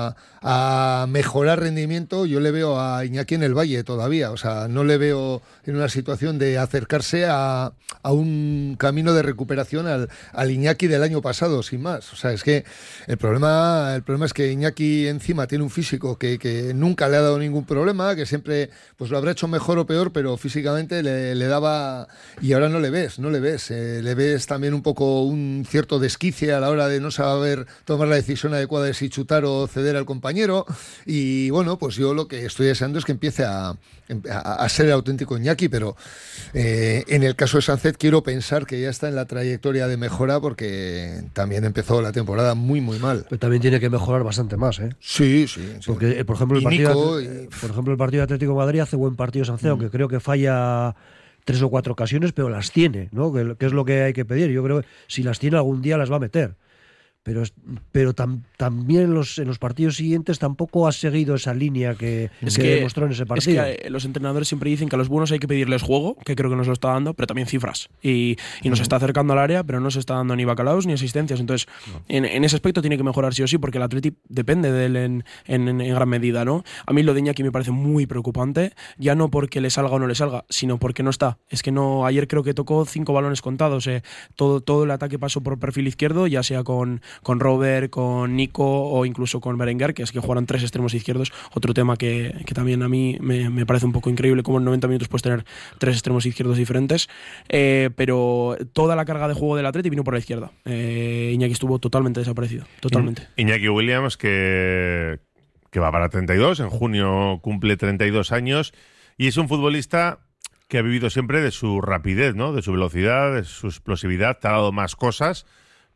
a mejorar rendimiento, yo le veo a Iñaki en el Valle todavía, o sea, no le veo en una situación de acercarse a un camino de recuperación al Iñaki del año pasado, sin más. O sea, es que el problema es que Iñaki encima tiene un físico que nunca le ha dado ningún problema, que siempre pues lo habrá hecho mejor o peor, pero físicamente le daba, y ahora no le ves, le ves también un poco un cierto desquicie a la hora de no saber tomar la decisión adecuada de si chutar o ceder al compañero, y bueno, pues yo lo que estoy deseando es que empiece a ser el auténtico Iñaki, pero en el caso de Sánchez quiero pensar que ya está en la trayectoria de mejora, porque también empezó la temporada muy muy mal. Pero también tiene que mejorar bastante más, ¿eh? Sí. Porque, por ejemplo, el partido de Atlético de Madrid hace buen partido Sánchez, aunque creo que falla 3 o 4 ocasiones, pero las tiene, ¿no? Que es lo que hay que pedir. Yo creo que si las tiene algún día las va a meter. Pero también en los partidos siguientes tampoco ha seguido esa línea que demostró en ese partido. Es que los entrenadores siempre dicen que a los buenos hay que pedirles juego, que creo que nos lo está dando, pero también cifras. Y nos está acercando al área, pero no se está dando ni bacalaos ni asistencias. Entonces, en ese aspecto tiene que mejorar sí o sí, porque el Atleti depende de él en gran medida, ¿no? A mí lo de Iñaki me parece muy preocupante, ya no porque le salga o no le salga, sino porque no está. Es que no, ayer creo que tocó 5 balones contados. Todo el ataque pasó por perfil izquierdo, ya sea con Robert, con Nico o incluso con Berenguer, que es que jugaran 3 extremos izquierdos. Otro tema que también a mí me parece un poco increíble, cómo en 90 minutos puedes tener 3 extremos izquierdos diferentes, pero toda la carga de juego del Atleti vino por la izquierda. Iñaki estuvo totalmente desaparecido, totalmente. Iñaki Williams, que va para 32, en junio cumple 32 años, y es un futbolista que ha vivido siempre de su rapidez, ¿no? De su velocidad, de su explosividad, te ha dado más cosas,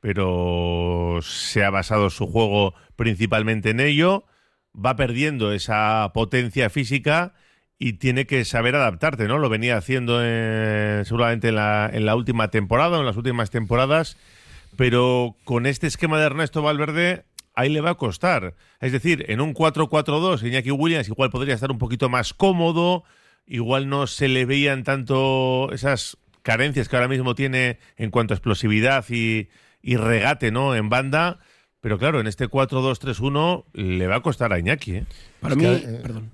pero se ha basado su juego principalmente en ello, va perdiendo esa potencia física y tiene que saber adaptarte, ¿no? Lo venía haciendo seguramente en la última temporada o en las últimas temporadas, pero con este esquema de Ernesto Valverde ahí le va a costar. Es decir, en un 4-4-2 Iñaki Williams igual podría estar un poquito más cómodo, igual no se le veían tanto esas carencias que ahora mismo tiene en cuanto a explosividad y regate, ¿no? En banda, pero claro, en este 4-2-3-1 le va a costar a Iñaki, ¿eh? Para mí, perdón.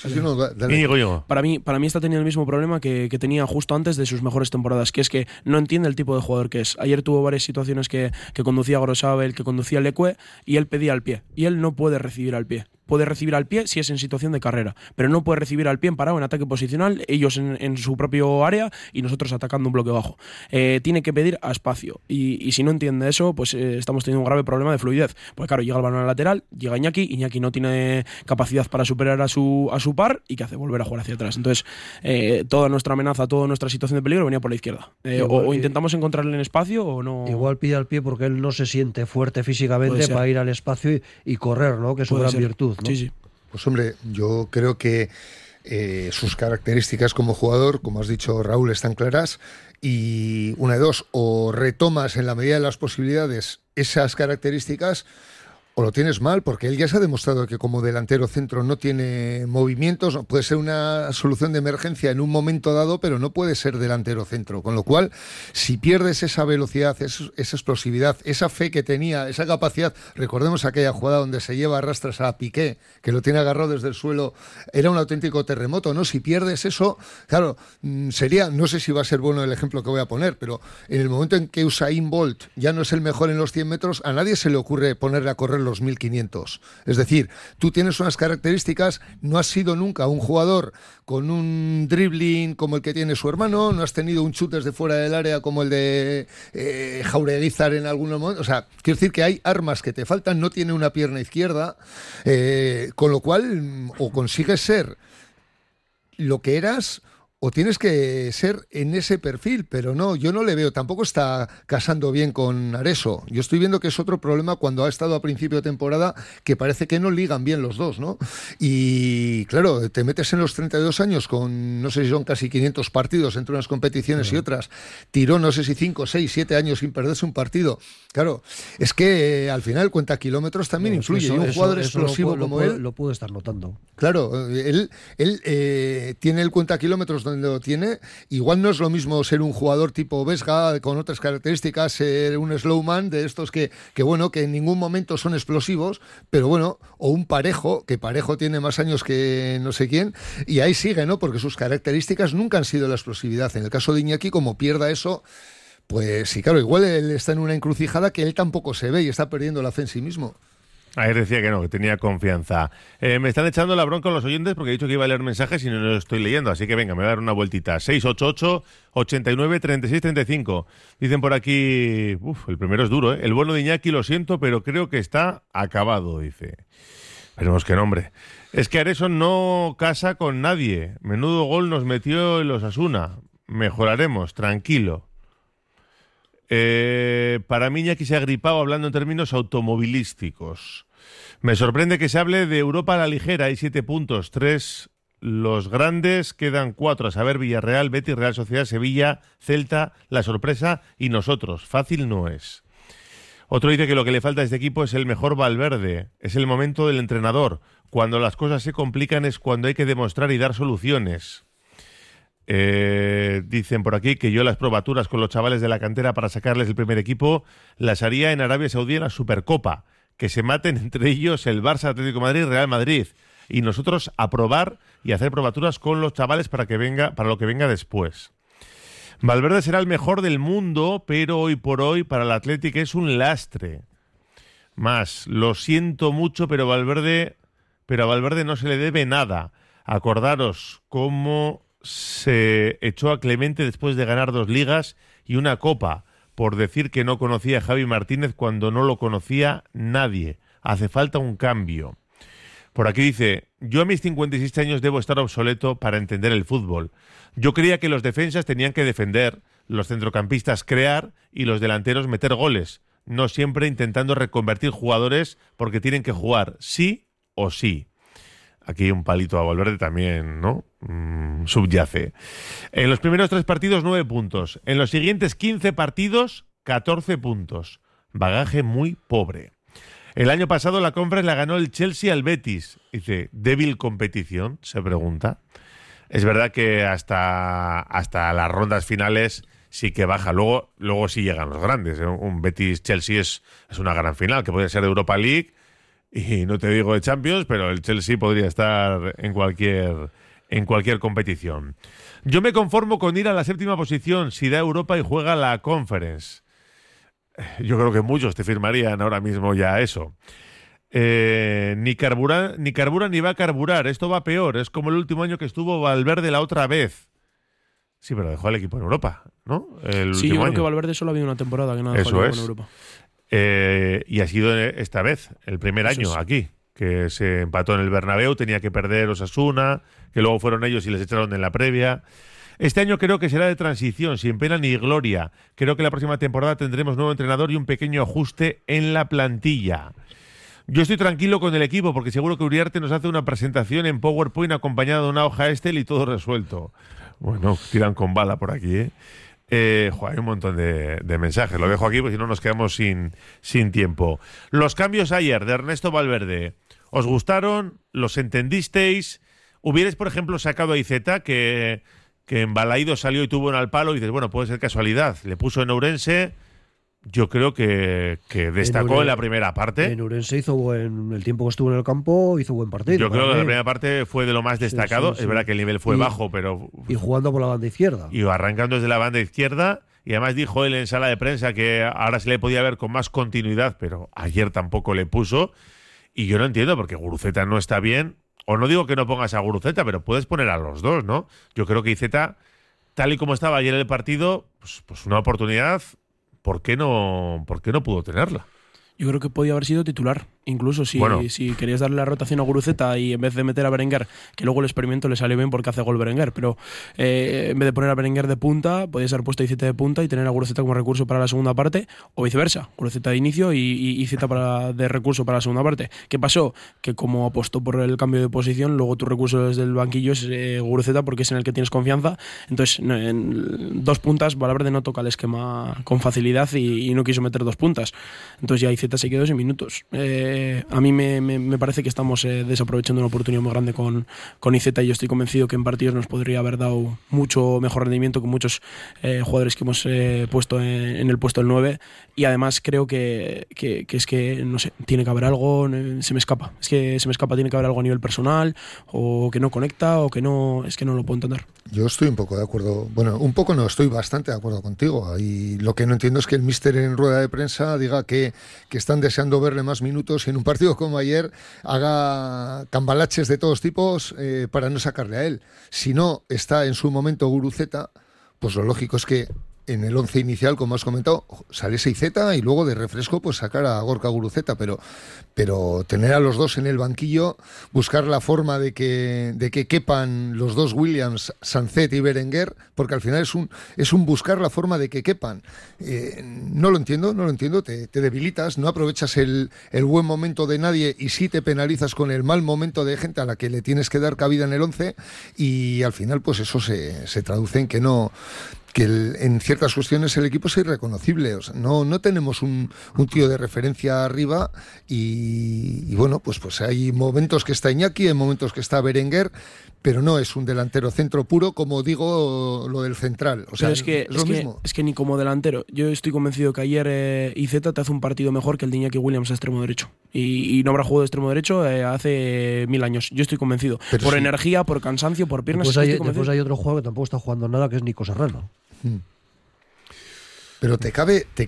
Para mí está teniendo el mismo problema que tenía justo antes de sus mejores temporadas, que es que no entiende el tipo de jugador que es. Ayer tuvo varias situaciones que conducía a Gorosabel, que conducía a Leque, y él pedía al pie, y él no puede recibir al pie. Puede recibir al pie si es en situación de carrera, pero no puede recibir al pie en parado, en ataque posicional, ellos en su propio área y nosotros atacando un bloque bajo. Tiene que pedir a espacio, y si no entiende eso, pues estamos teniendo un grave problema de fluidez. Porque claro, llega el balón al lateral, llega Iñaki no tiene capacidad para superar a su par, y ¿qué hace? Volver a jugar hacia atrás. Entonces, toda nuestra amenaza, toda nuestra situación de peligro venía por la izquierda. O intentamos encontrarle en espacio o no. Igual pide al pie porque él no se siente fuerte físicamente para ir al espacio y correr, ¿no? Que es su gran virtud, ¿no? Sí. Pues hombre, yo creo que sus características como jugador, como has dicho Raúl, están claras, y una de dos: o retomas en la medida de las posibilidades esas características, o lo tienes mal, porque él ya se ha demostrado que como delantero centro no tiene movimientos, puede ser una solución de emergencia en un momento dado, pero no puede ser delantero centro, con lo cual, si pierdes esa velocidad, esa explosividad, esa fe que tenía, esa capacidad, recordemos aquella jugada donde se lleva a rastras a Piqué, que lo tiene agarrado desde el suelo, era un auténtico terremoto, ¿no? Si pierdes eso, claro, sería, no sé si va a ser bueno el ejemplo que voy a poner, pero en el momento en que Usain Bolt ya no es el mejor en los 100 metros, a nadie se le ocurre ponerle a correr los 1500. Es decir, tú tienes unas características, no has sido nunca un jugador con un dribbling como el que tiene su hermano, no has tenido un chute desde fuera del área como el de Jaureguizar en algunos momentos. O sea, quiero decir que hay armas que te faltan, no tiene una pierna izquierda, con lo cual o consigues ser lo que eras, o tienes que ser en ese perfil, pero no, yo no le veo, tampoco está casando bien con Areso. Yo estoy viendo que es otro problema cuando ha estado a principio de temporada, que parece que no ligan bien los dos, ¿no? Y claro, te metes en los 32 años con, no sé si son casi 500 partidos entre unas competiciones y otras, tiró no sé si 5, 6, 7 años sin perderse un partido. Claro, es que al final cuenta kilómetros también influye, y un jugador explosivo como él lo puede estar notando. Claro, él tiene el cuenta kilómetros donde lo tiene. Igual no es lo mismo ser un jugador tipo Vesga con otras características, ser un slowman de estos que bueno, que en ningún momento son explosivos, pero bueno, o un Parejo, que Parejo tiene más años que no sé quién, y ahí sigue, ¿no? Porque sus características nunca han sido la explosividad. En el caso de Iñaki, como pierda eso, pues sí, claro, igual él está en una encrucijada que él tampoco se ve y está perdiendo la fe en sí mismo. Ayer decía que no, que tenía confianza. Me están echando la bronca los oyentes porque he dicho que iba a leer mensajes y no los estoy leyendo, así que venga, me voy a dar una vueltita. 688-89-36-35. Dicen por aquí, el primero es duro, ¿eh? El bueno de Iñaki, lo siento, pero creo que está acabado, dice. Esperemos que no, hombre. Es que Areso no casa con nadie. Menudo gol nos metió el Osasuna. Mejoraremos, tranquilo. Para mí Iñaki se ha gripado hablando en términos automovilísticos. Me sorprende que se hable de Europa a la ligera. Hay 7 puntos, 3 los grandes quedan 4, a saber, Villarreal, Betis, Real Sociedad, Sevilla, Celta, la sorpresa y nosotros. Fácil no es. Otro dice que lo que le falta a este equipo es el mejor Valverde. Es el momento del entrenador. Cuando las cosas se complican es cuando hay que demostrar y dar soluciones. Dicen por aquí que yo las probaturas con los chavales de la cantera para sacarles el primer equipo las haría en Arabia Saudí en la Supercopa. Que se maten entre ellos el Barça, Atlético de Madrid y Real Madrid. Y nosotros a probar y hacer probaturas con los chavales para lo que venga después. Valverde será el mejor del mundo, pero hoy por hoy para el Athletic es un lastre. Más, lo siento mucho, pero a Valverde no se le debe nada. Acordaros cómo se echó a Clemente después de ganar 2 ligas y una copa, por decir que no conocía a Javi Martínez cuando no lo conocía nadie. Hace falta un cambio. Por aquí dice, yo a mis 56 años debo estar obsoleto para entender el fútbol. Yo creía que los defensas tenían que defender, los centrocampistas crear y los delanteros meter goles, no siempre intentando reconvertir jugadores porque tienen que jugar sí o sí. Aquí un palito a Valverde también, ¿no? Subyace. En los primeros 3 partidos, 9 puntos. En los siguientes 15 partidos, 14 puntos. Bagaje muy pobre. El año pasado la Conference la ganó el Chelsea al Betis. Dice, ¿débil competición? Se pregunta. Es verdad que hasta las rondas finales sí que baja. Luego sí llegan los grandes. Un Betis-Chelsea es una gran final, que podría ser de Europa League. Y no te digo de Champions, pero el Chelsea podría estar en cualquier competición. Yo me conformo con ir a la 7ª posición si da Europa y juega la Conference. Yo creo que muchos te firmarían ahora mismo ya eso. Ni carbura ni va a carburar. Esto va peor. Es como el último año que estuvo Valverde la otra vez. Sí, pero dejó al equipo en Europa, ¿no? Sí, yo creo que Valverde solo ha habido una temporada que no ha dejado al equipo en Europa. Y ha sido esta vez, el primer año aquí, que se empató en el Bernabéu, tenía que perder Osasuna, que luego fueron ellos y les echaron en la previa. Este año creo que será de transición, sin pena ni gloria. Creo que la próxima temporada tendremos nuevo entrenador y un pequeño ajuste en la plantilla. Yo estoy tranquilo con el equipo porque seguro que Uriarte nos hace una presentación en PowerPoint acompañada de una hoja Excel y todo resuelto. Bueno, tiran con bala por aquí, ¿eh? Hay un montón de mensajes. Lo dejo aquí porque si no nos quedamos sin tiempo. Los cambios ayer de Ernesto Valverde, ¿os gustaron? ¿Los entendisteis? ¿Hubierais, por ejemplo, sacado a Iceta, que en Balaído salió y tuvo en al palo y dices, bueno, puede ser casualidad? Le puso en Ourense. Yo creo que destacó en la primera parte. En Ourense en el tiempo que estuvo en el campo, hizo buen partido. Yo creo que la primera parte fue de lo más destacado. Sí. Es verdad que el nivel fue bajo, pero... Y jugando por la banda izquierda. Y arrancando desde la banda izquierda. Y además dijo él en sala de prensa que ahora se le podía ver con más continuidad, pero ayer tampoco le puso. Y yo no entiendo, porque Guruceta no está bien. O no digo que no pongas a Guruceta, pero puedes poner a los dos, ¿no? Yo creo que Iceta, tal y como estaba ayer en el partido, pues una oportunidad... ¿Por qué no pudo tenerla? Yo creo que podía haber sido titular. Incluso si querías darle la rotación a Guruceta y en vez de meter a Berenguer, que luego el experimento le salió bien porque hace gol Berenguer, pero en vez de poner a Berenguer de punta, podías haber puesto a Iceta de punta y tener a Guruceta como recurso para la segunda parte, o viceversa, Guruceta de inicio y Iceta de recurso para la segunda parte. ¿Qué pasó? Que como apostó por el cambio de posición, luego tu recurso desde el banquillo es Guruceta porque es en el que tienes confianza. Entonces, en 2 puntas, Valverde no toca el esquema con facilidad y no quiso meter 2 puntas. Entonces ya Iceta se quedó sin minutos. A mí me parece que estamos desaprovechando una oportunidad muy grande con Iceta y yo estoy convencido que en partidos nos podría haber dado mucho mejor rendimiento que muchos jugadores que hemos puesto en el puesto del 9 y además creo que es que, no sé, tiene que haber algo, se me escapa, tiene que haber algo a nivel personal o que no conecta o que no, es que no lo puedo entender. Yo estoy un poco de acuerdo, bueno, un poco no, estoy bastante de acuerdo contigo y lo que no entiendo es que el míster en rueda de prensa diga que están deseando verle más minutos y en un partido como ayer haga cambalaches de todos tipos para no sacarle a él. Si no está en su momento Guruceta, pues lo lógico es que en el 11 inicial, como has comentado, saliese Iceta y luego de refresco pues sacar a Gorka Guruceta, pero tener a los dos en el banquillo, buscar la forma de que quepan los dos Williams, Sancet y Berenguer, porque al final es un buscar la forma de que quepan. No lo entiendo, te debilitas, no aprovechas el buen momento de nadie y sí te penalizas con el mal momento de gente a la que le tienes que dar cabida en el 11, y al final pues eso se traduce en que en ciertas cuestiones el equipo es irreconocible. O sea, no tenemos un tío de referencia arriba y bueno, pues hay momentos que está Iñaki, hay momentos que está Berenguer, pero no es un delantero centro puro, como digo lo del central. O sea, es lo mismo. Es que ni como delantero. Yo estoy convencido que ayer Iceta te hace un partido mejor que el de Iñaki Williams a extremo derecho. Y no habrá jugado de extremo derecho hace 1000 años. Yo estoy convencido. Pero por energía, por cansancio, por piernas. Después hay otro jugador que tampoco está jugando nada, que es Nico Serrano. Pero te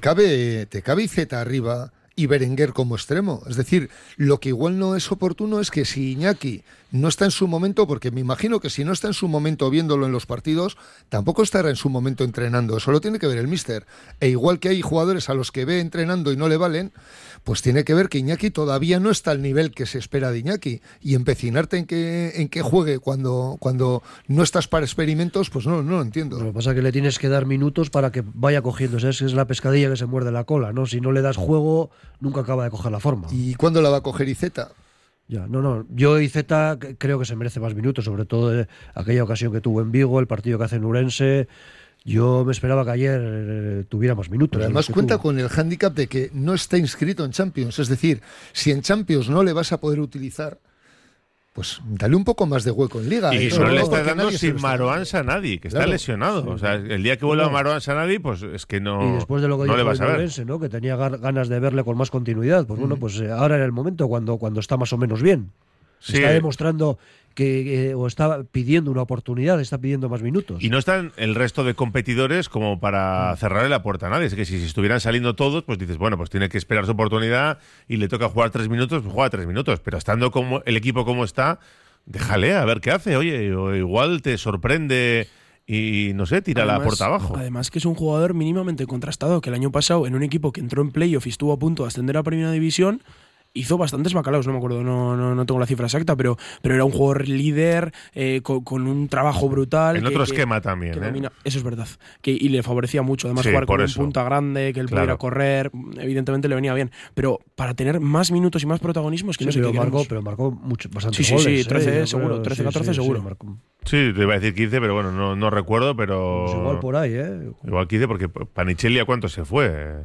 cabe Iceta arriba y Berenguer como extremo. Es decir, lo que igual no es oportuno es que si Iñaki no está en su momento, porque me imagino que si no está en su momento viéndolo en los partidos, tampoco estará en su momento entrenando. Eso lo tiene que ver el míster. E igual que hay jugadores a los que ve entrenando y no le valen, pues tiene que ver que Iñaki todavía no está al nivel que se espera de Iñaki. Y empecinarte en que juegue cuando no estás para experimentos, pues no lo entiendo. Lo que pasa es que le tienes que dar minutos para que vaya cogiendo. Es la pescadilla que se muerde la cola, ¿no? Si no le das juego, nunca acaba de coger la forma. ¿Y cuándo la va a coger Iceta? Ya, yo Iceta creo que se merece más minutos, sobre todo aquella ocasión que tuvo en Vigo, el partido que hace en Urense. Yo me esperaba que ayer tuviera más minutos. Pero además cuenta con el hándicap de que no está inscrito en Champions. Es decir, si en Champions no le vas a poder utilizar, pues dale un poco más de hueco en Liga. Y no le está dando sin Marouane Sanadi, que está lesionado. Sí. O sea, el día que vuelva Marouane Sanadi, pues es que no, y después de lo que no dijo le vas a ver. Orense, ¿no? Que tenía ganas de verle con más continuidad. Pues bueno, pues ahora era el momento cuando está más o menos bien. Sí. Está demostrando o está pidiendo una oportunidad, está pidiendo más minutos. Y no están el resto de competidores como para cerrarle la puerta a nadie. Es que si estuvieran saliendo todos, pues dices, bueno, pues tiene que esperar su oportunidad y le toca jugar 3 minutos, pues juega 3 minutos. Pero estando como el equipo como está, déjale a ver qué hace. Oye, o igual te sorprende y, no sé, tira la puerta abajo. Además que es un jugador mínimamente contrastado, que el año pasado en un equipo que entró en playoff y estuvo a punto de ascender a Primera División, hizo bastantes bacalaos, no me acuerdo, no tengo la cifra exacta, pero era un jugador líder, con un trabajo brutal. En otro esquema también. Eso es verdad. Y le favorecía mucho, además jugar con un punta grande, que él pudiera correr, evidentemente le venía bien. Pero para tener más minutos y más protagonismo es que no sé qué pero marcó bastantes goles. Sí, 13 seguro, 13-14 seguro. Sí, te iba a decir 15, pero bueno, no recuerdo, pero... Pues igual por ahí, Igual 15, porque Panichelli, ¿a cuánto se fue?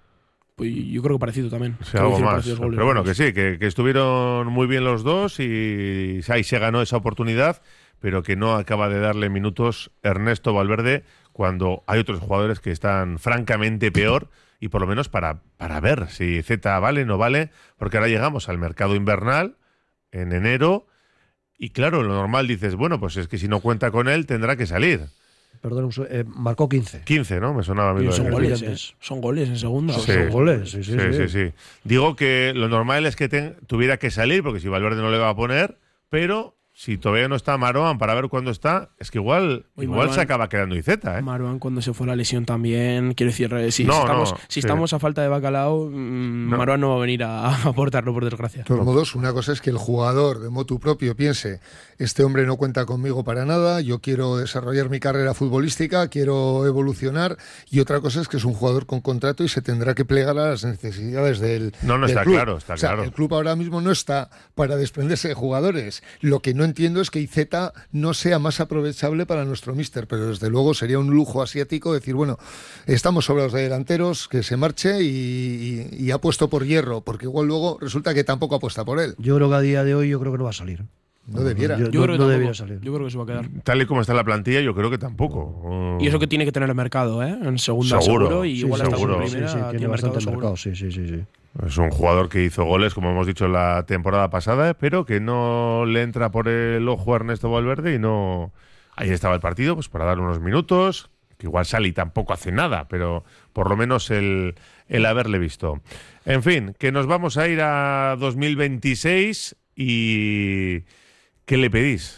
Yo creo que parecido también. O sea, algo más. Pero bueno, que sí, que estuvieron muy bien los dos y ahí se ganó esa oportunidad, pero que no acaba de darle minutos Ernesto Valverde cuando hay otros jugadores que están francamente peor, y por lo menos para ver si Z vale o no vale, porque ahora llegamos al mercado invernal en enero y claro, lo normal dices, bueno, pues es que si no cuenta con él tendrá que salir. Perdón, marcó 15. 15, ¿no? Me sonaba a mí. Son goles en segunda. Sí, son goles, sí. Digo que lo normal es que tuviera que salir, porque si Valverde no le va a poner, pero si todavía no está Marouane para ver cuándo está, es que igual Marouane, se acaba quedando Iceta, ¿eh? Marouane cuando se fue la lesión también, quiero decir, si estamos a falta de bacalao, Marouane no va a venir a aportarlo, por desgracia. De todos modos, una cosa es que el jugador de motu propio piense, este hombre no cuenta conmigo para nada, yo quiero desarrollar mi carrera futbolística, quiero evolucionar, y otra cosa es que es un jugador con contrato y se tendrá que plegar a las necesidades del está club. Claro, está claro. El club ahora mismo no está para desprenderse de jugadores. Lo que no entiendo es que Iceta no sea más aprovechable para nuestro míster, pero desde luego sería un lujo asiático decir, bueno, estamos sobre los delanteros, que se marche y apuesto por Hierro, porque igual luego resulta que tampoco apuesta por él. Yo creo que a día de hoy yo creo que no va a salir. No debiera. Yo creo que no debiera salir. Yo creo que se va a quedar. Tal y como está la plantilla, yo creo que tampoco. Y eso que tiene que tener el mercado, ¿eh? En segunda seguro y igual hasta en primera. Sí, tiene bastante mercado. Sí. Es un jugador que hizo goles, como hemos dicho la temporada pasada, pero que no le entra por el ojo a Ernesto Valverde y no... Ahí estaba el partido, pues para dar unos minutos, que igual sale y tampoco hace nada, pero por lo menos el haberle visto. En fin, que nos vamos a ir a 2026 y... ¿Qué le pedís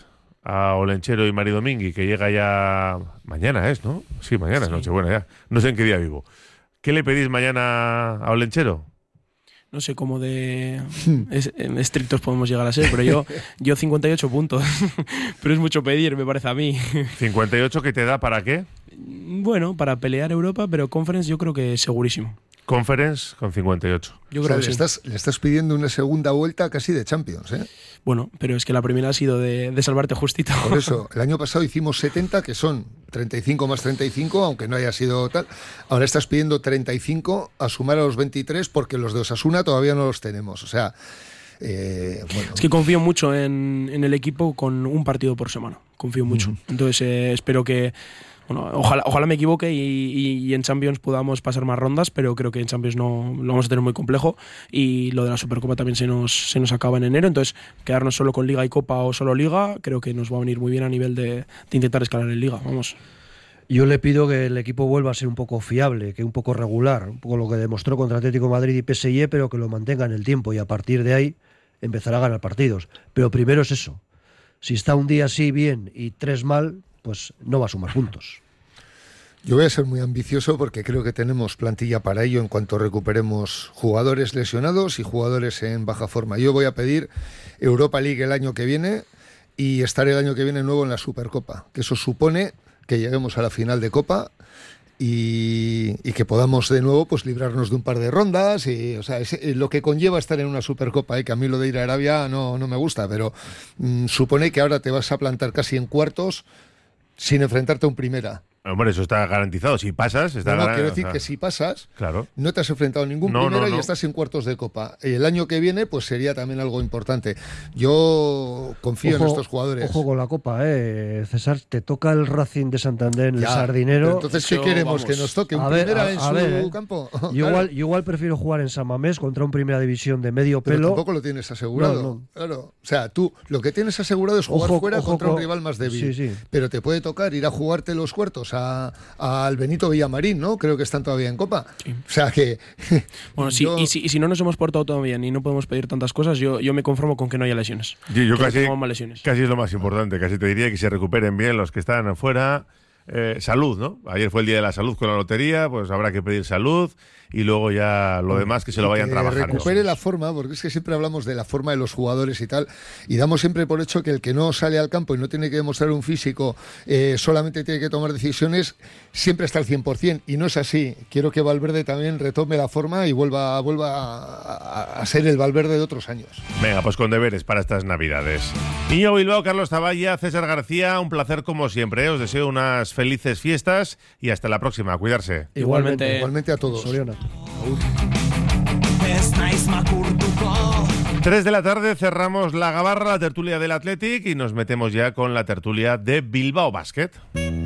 a Olenchero y Mari Domingui, que llega ya mañana, ¿no? Sí, mañana es Nochebuena ya. No sé en qué día vivo. ¿Qué le pedís mañana a Olenchero? No sé cómo de estrictos podemos llegar a ser, pero yo 58 puntos. Pero es mucho pedir, me parece a mí. ¿58 que te da para qué? Bueno, para pelear Europa, pero Conference yo creo que segurísimo. Conference con 58. Yo creo que le estás pidiendo una segunda vuelta casi de Champions, ¿eh? Bueno, pero es que la primera ha sido de salvarte justito. Por eso, el año pasado hicimos 70, que son 35 más 35, aunque no haya sido tal. Ahora estás pidiendo 35 a sumar a los 23 porque los de Osasuna todavía no los tenemos. O sea, bueno. Es que confío mucho en el equipo con un partido por semana. Confío mucho. Entonces espero que... Bueno, ojalá me equivoque y en Champions podamos pasar más rondas, pero creo que en Champions no lo vamos a tener muy complejo, y lo de la Supercopa también se nos acaba en enero. Entonces quedarnos solo con Liga y Copa o solo Liga creo que nos va a venir muy bien a nivel de intentar escalar en Liga. Vamos. Yo le pido que el equipo vuelva a ser un poco fiable, que un poco regular, un poco lo que demostró contra Atlético de Madrid y PSG, pero que lo mantenga en el tiempo y a partir de ahí empezará a ganar partidos. Pero primero es eso. Si está un día así bien y 3 mal, pues no va a sumar puntos. Yo voy a ser muy ambicioso porque creo que tenemos plantilla para ello en cuanto recuperemos jugadores lesionados y jugadores en baja forma. Yo voy a pedir Europa League el año que viene y estar el año que viene nuevo en la Supercopa, que eso supone que lleguemos a la final de Copa y que podamos de nuevo pues librarnos de un par de rondas, y o sea, es lo que conlleva estar en una Supercopa, que a mí lo de ir a Arabia no me gusta, pero supone que ahora te vas a plantar casi en cuartos sin enfrentarte a un primera. Hombre, eso está garantizado. Si pasas, está garantizado. Quiero decir que si pasas, claro, no te has enfrentado a ningún primera y estás en cuartos de Copa. Y el año que viene, pues sería también algo importante. Yo confío en estos jugadores. Ojo con la Copa, César. Te toca el Racing de Santander en el Sardinero. Entonces, ¿qué queremos? ¿Que nos toque un primera en su campo? Yo igual prefiero jugar en San Mamés contra un Primera División de medio pelo. Pero tampoco lo tienes asegurado. No. Claro. O sea, tú lo que tienes asegurado es jugar fuera contra un rival más débil. Sí. Pero te puede tocar ir a jugarte los cuartos al Benito Villamarín, ¿no? Creo que están todavía en Copa. Sí. O sea que... Bueno, y si no nos hemos portado todo bien y no podemos pedir tantas cosas, yo me conformo con que no haya lesiones. Yo casi es lo más importante. Casi te diría que se recuperen bien los que están afuera. Salud, ¿no? Ayer fue el día de la salud con la lotería, pues habrá que pedir salud y luego ya lo demás que se lo vayan trabajando. Recupere la forma, porque es que siempre hablamos de la forma de los jugadores y tal, y damos siempre por hecho que el que no sale al campo y no tiene que demostrar un físico, solamente tiene que tomar decisiones, siempre está al 100%, y no es así. Quiero que Valverde también retome la forma y vuelva a ser el Valverde de otros años. Venga, pues con deberes para estas Navidades. Niño Bilbao, Carlos Taballa, César García, un placer como siempre. Os deseo unas felices fiestas y hasta la próxima. Cuidarse. Igualmente a todos. Soriona. 3 de la tarde, cerramos la gabarra, la tertulia del Athletic, y nos metemos ya con la tertulia de Bilbao Basket.